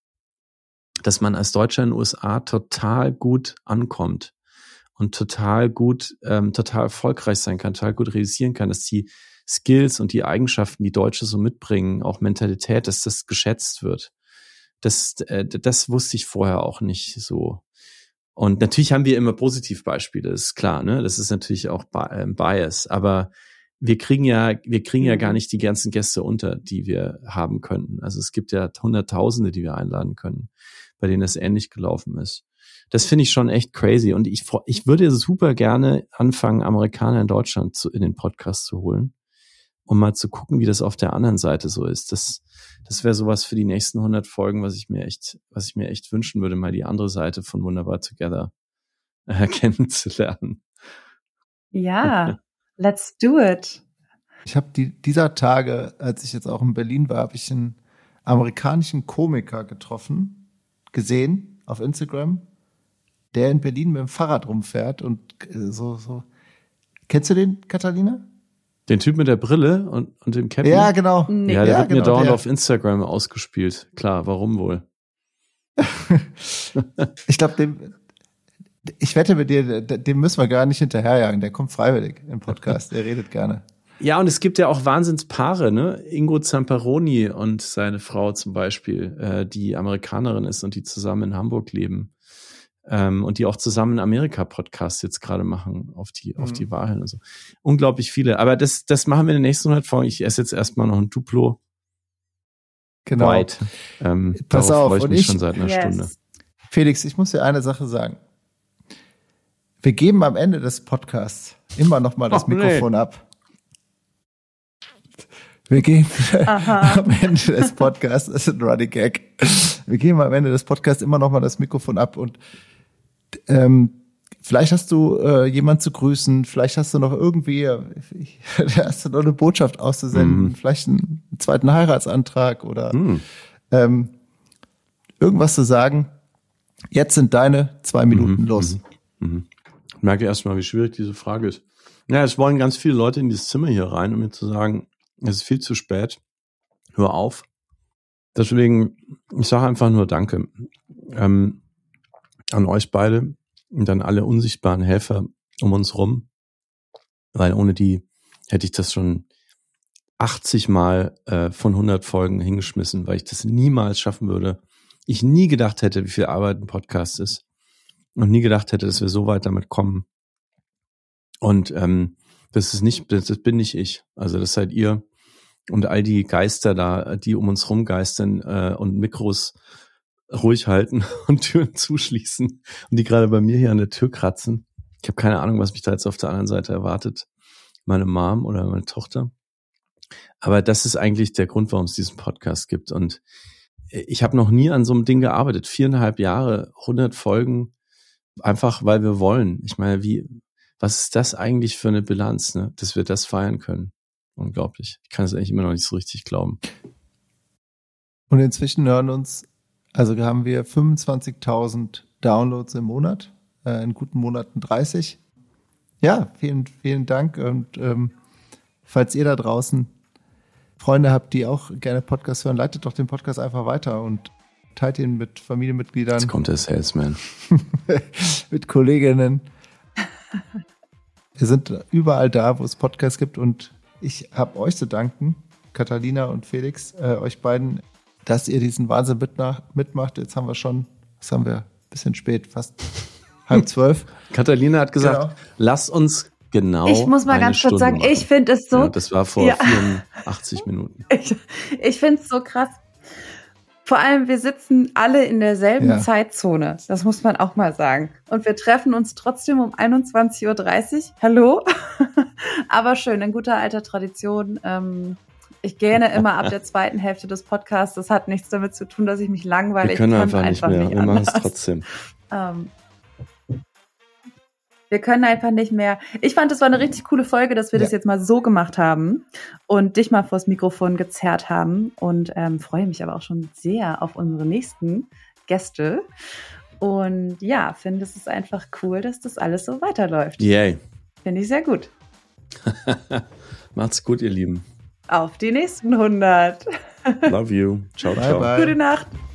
Dass man als Deutscher in den USA total gut ankommt und total gut, total erfolgreich sein kann, total gut realisieren kann, dass die Skills und die Eigenschaften, die Deutsche so mitbringen, auch Mentalität, dass das geschätzt wird. Das wusste ich vorher auch nicht so. Und natürlich haben wir immer Positivbeispiele, ist klar, ne? Das ist natürlich auch Bias, aber wir kriegen ja gar nicht die ganzen Gäste unter, die wir haben könnten. Also es gibt ja Hunderttausende, die wir einladen können, bei denen das ähnlich gelaufen ist. Das finde ich schon echt crazy. Und ich würde super gerne anfangen, Amerikaner in Deutschland in den Podcast zu holen, um mal zu gucken, wie das auf der anderen Seite so ist. Das wäre sowas für die nächsten 100 Folgen, was ich mir echt wünschen würde, mal die andere Seite von Wunderbar Together kennenzulernen. Ja, let's do it. Ich habe dieser Tage, als ich jetzt auch in Berlin war, habe ich einen amerikanischen Komiker gesehen auf Instagram, der in Berlin mit dem Fahrrad rumfährt und so. Kennst du den, Katharina? Den Typ mit der Brille und dem Cappy? Ja, genau. Nee. Ja, der wird mir dauernd der. auf Instagram ausgespielt. Klar, warum wohl? Ich glaube, ich wette mit dir, dem müssen wir gar nicht hinterherjagen. Der kommt freiwillig im Podcast. Der redet gerne. Ja, und es gibt ja auch Wahnsinnspaare, ne? Ingo Zamperoni und seine Frau zum Beispiel, die Amerikanerin ist und die zusammen in Hamburg leben. Und die auch zusammen Amerika-Podcasts jetzt gerade machen auf die Wahlen und so. Unglaublich viele. Aber das machen wir in den nächsten 100 Folgen. Ich esse jetzt erstmal noch ein Duplo. Genau. White. Pass darauf auf, freue ich und mich schon seit einer Stunde. Felix, ich muss dir eine Sache sagen. Wir geben am Ende des Podcasts immer noch mal das Mikrofon ab. Wir geben am Ende des Podcasts, das ist ein Running Gag, wir geben am Ende des Podcasts immer noch mal das Mikrofon ab und vielleicht hast du jemand zu grüßen, vielleicht hast du noch irgendwie, hast du noch eine Botschaft auszusenden, vielleicht einen zweiten Heiratsantrag oder irgendwas zu sagen. Jetzt sind deine 2 Minuten los. Ich merke erstmal, wie schwierig diese Frage ist. Ja, es wollen ganz viele Leute in dieses Zimmer hier rein, um mir zu sagen, es ist viel zu spät. Hör auf. Deswegen, ich sage einfach nur Danke an euch beide und an alle unsichtbaren Helfer um uns rum, weil ohne die hätte ich das schon 80 Mal von 100 Folgen hingeschmissen, weil ich das niemals schaffen würde. Ich nie gedacht hätte, wie viel Arbeit ein Podcast ist und nie gedacht hätte, dass wir so weit damit kommen. Und das bin nicht ich. Also das seid ihr. Und all die Geister da, die um uns rumgeistern und Mikros ruhig halten und Türen zuschließen und die gerade bei mir hier an der Tür kratzen. Ich habe keine Ahnung, was mich da jetzt auf der anderen Seite erwartet. Meine Mom oder meine Tochter. Aber das ist eigentlich der Grund, warum es diesen Podcast gibt. Und ich habe noch nie an so einem Ding gearbeitet. 4,5 Jahre, 100 Folgen, einfach weil wir wollen. Ich meine, was ist das eigentlich für eine Bilanz, ne? Dass wir das feiern können? Unglaublich. Ich kann es eigentlich immer noch nicht so richtig glauben. Und inzwischen haben wir 25.000 Downloads im Monat, in guten Monaten 30. Ja, vielen, vielen Dank. Und falls ihr da draußen Freunde habt, die auch gerne Podcasts hören, leitet doch den Podcast einfach weiter und teilt ihn mit Familienmitgliedern. Jetzt kommt der Salesman. Mit Kolleginnen. Wir sind überall da, wo es Podcasts gibt und ich habe euch zu danken, Katharina und Felix, euch beiden, dass ihr diesen Wahnsinn mitmacht. Jetzt haben wir ein bisschen spät, fast 11:30. Katharina hat gesagt, Lass uns genau. Ich muss mal ganz kurz sagen, ich finde es so. Ja, das war vor 84 Minuten. Ich finde es so krass. Vor allem, wir sitzen alle in derselben Zeitzone. Das muss man auch mal sagen. Und wir treffen uns trotzdem um 21:30 Uhr. Hallo? Aber schön, in guter alter Tradition. Ich gähne immer ab der zweiten Hälfte des Podcasts. Das hat nichts damit zu tun, dass ich mich langweile. Wir können einfach nicht mehr. Wir machen es trotzdem. Wir können einfach nicht mehr. Ich fand, es war eine richtig coole Folge, dass wir das jetzt mal so gemacht haben und dich mal vors Mikrofon gezerrt haben und freue mich aber auch schon sehr auf unsere nächsten Gäste und ja, finde es ist einfach cool, dass das alles so weiterläuft. Yay. Finde ich sehr gut. Macht's gut, ihr Lieben. Auf die nächsten 100. Love you. Ciao, ciao. Bye, bye. Gute Nacht.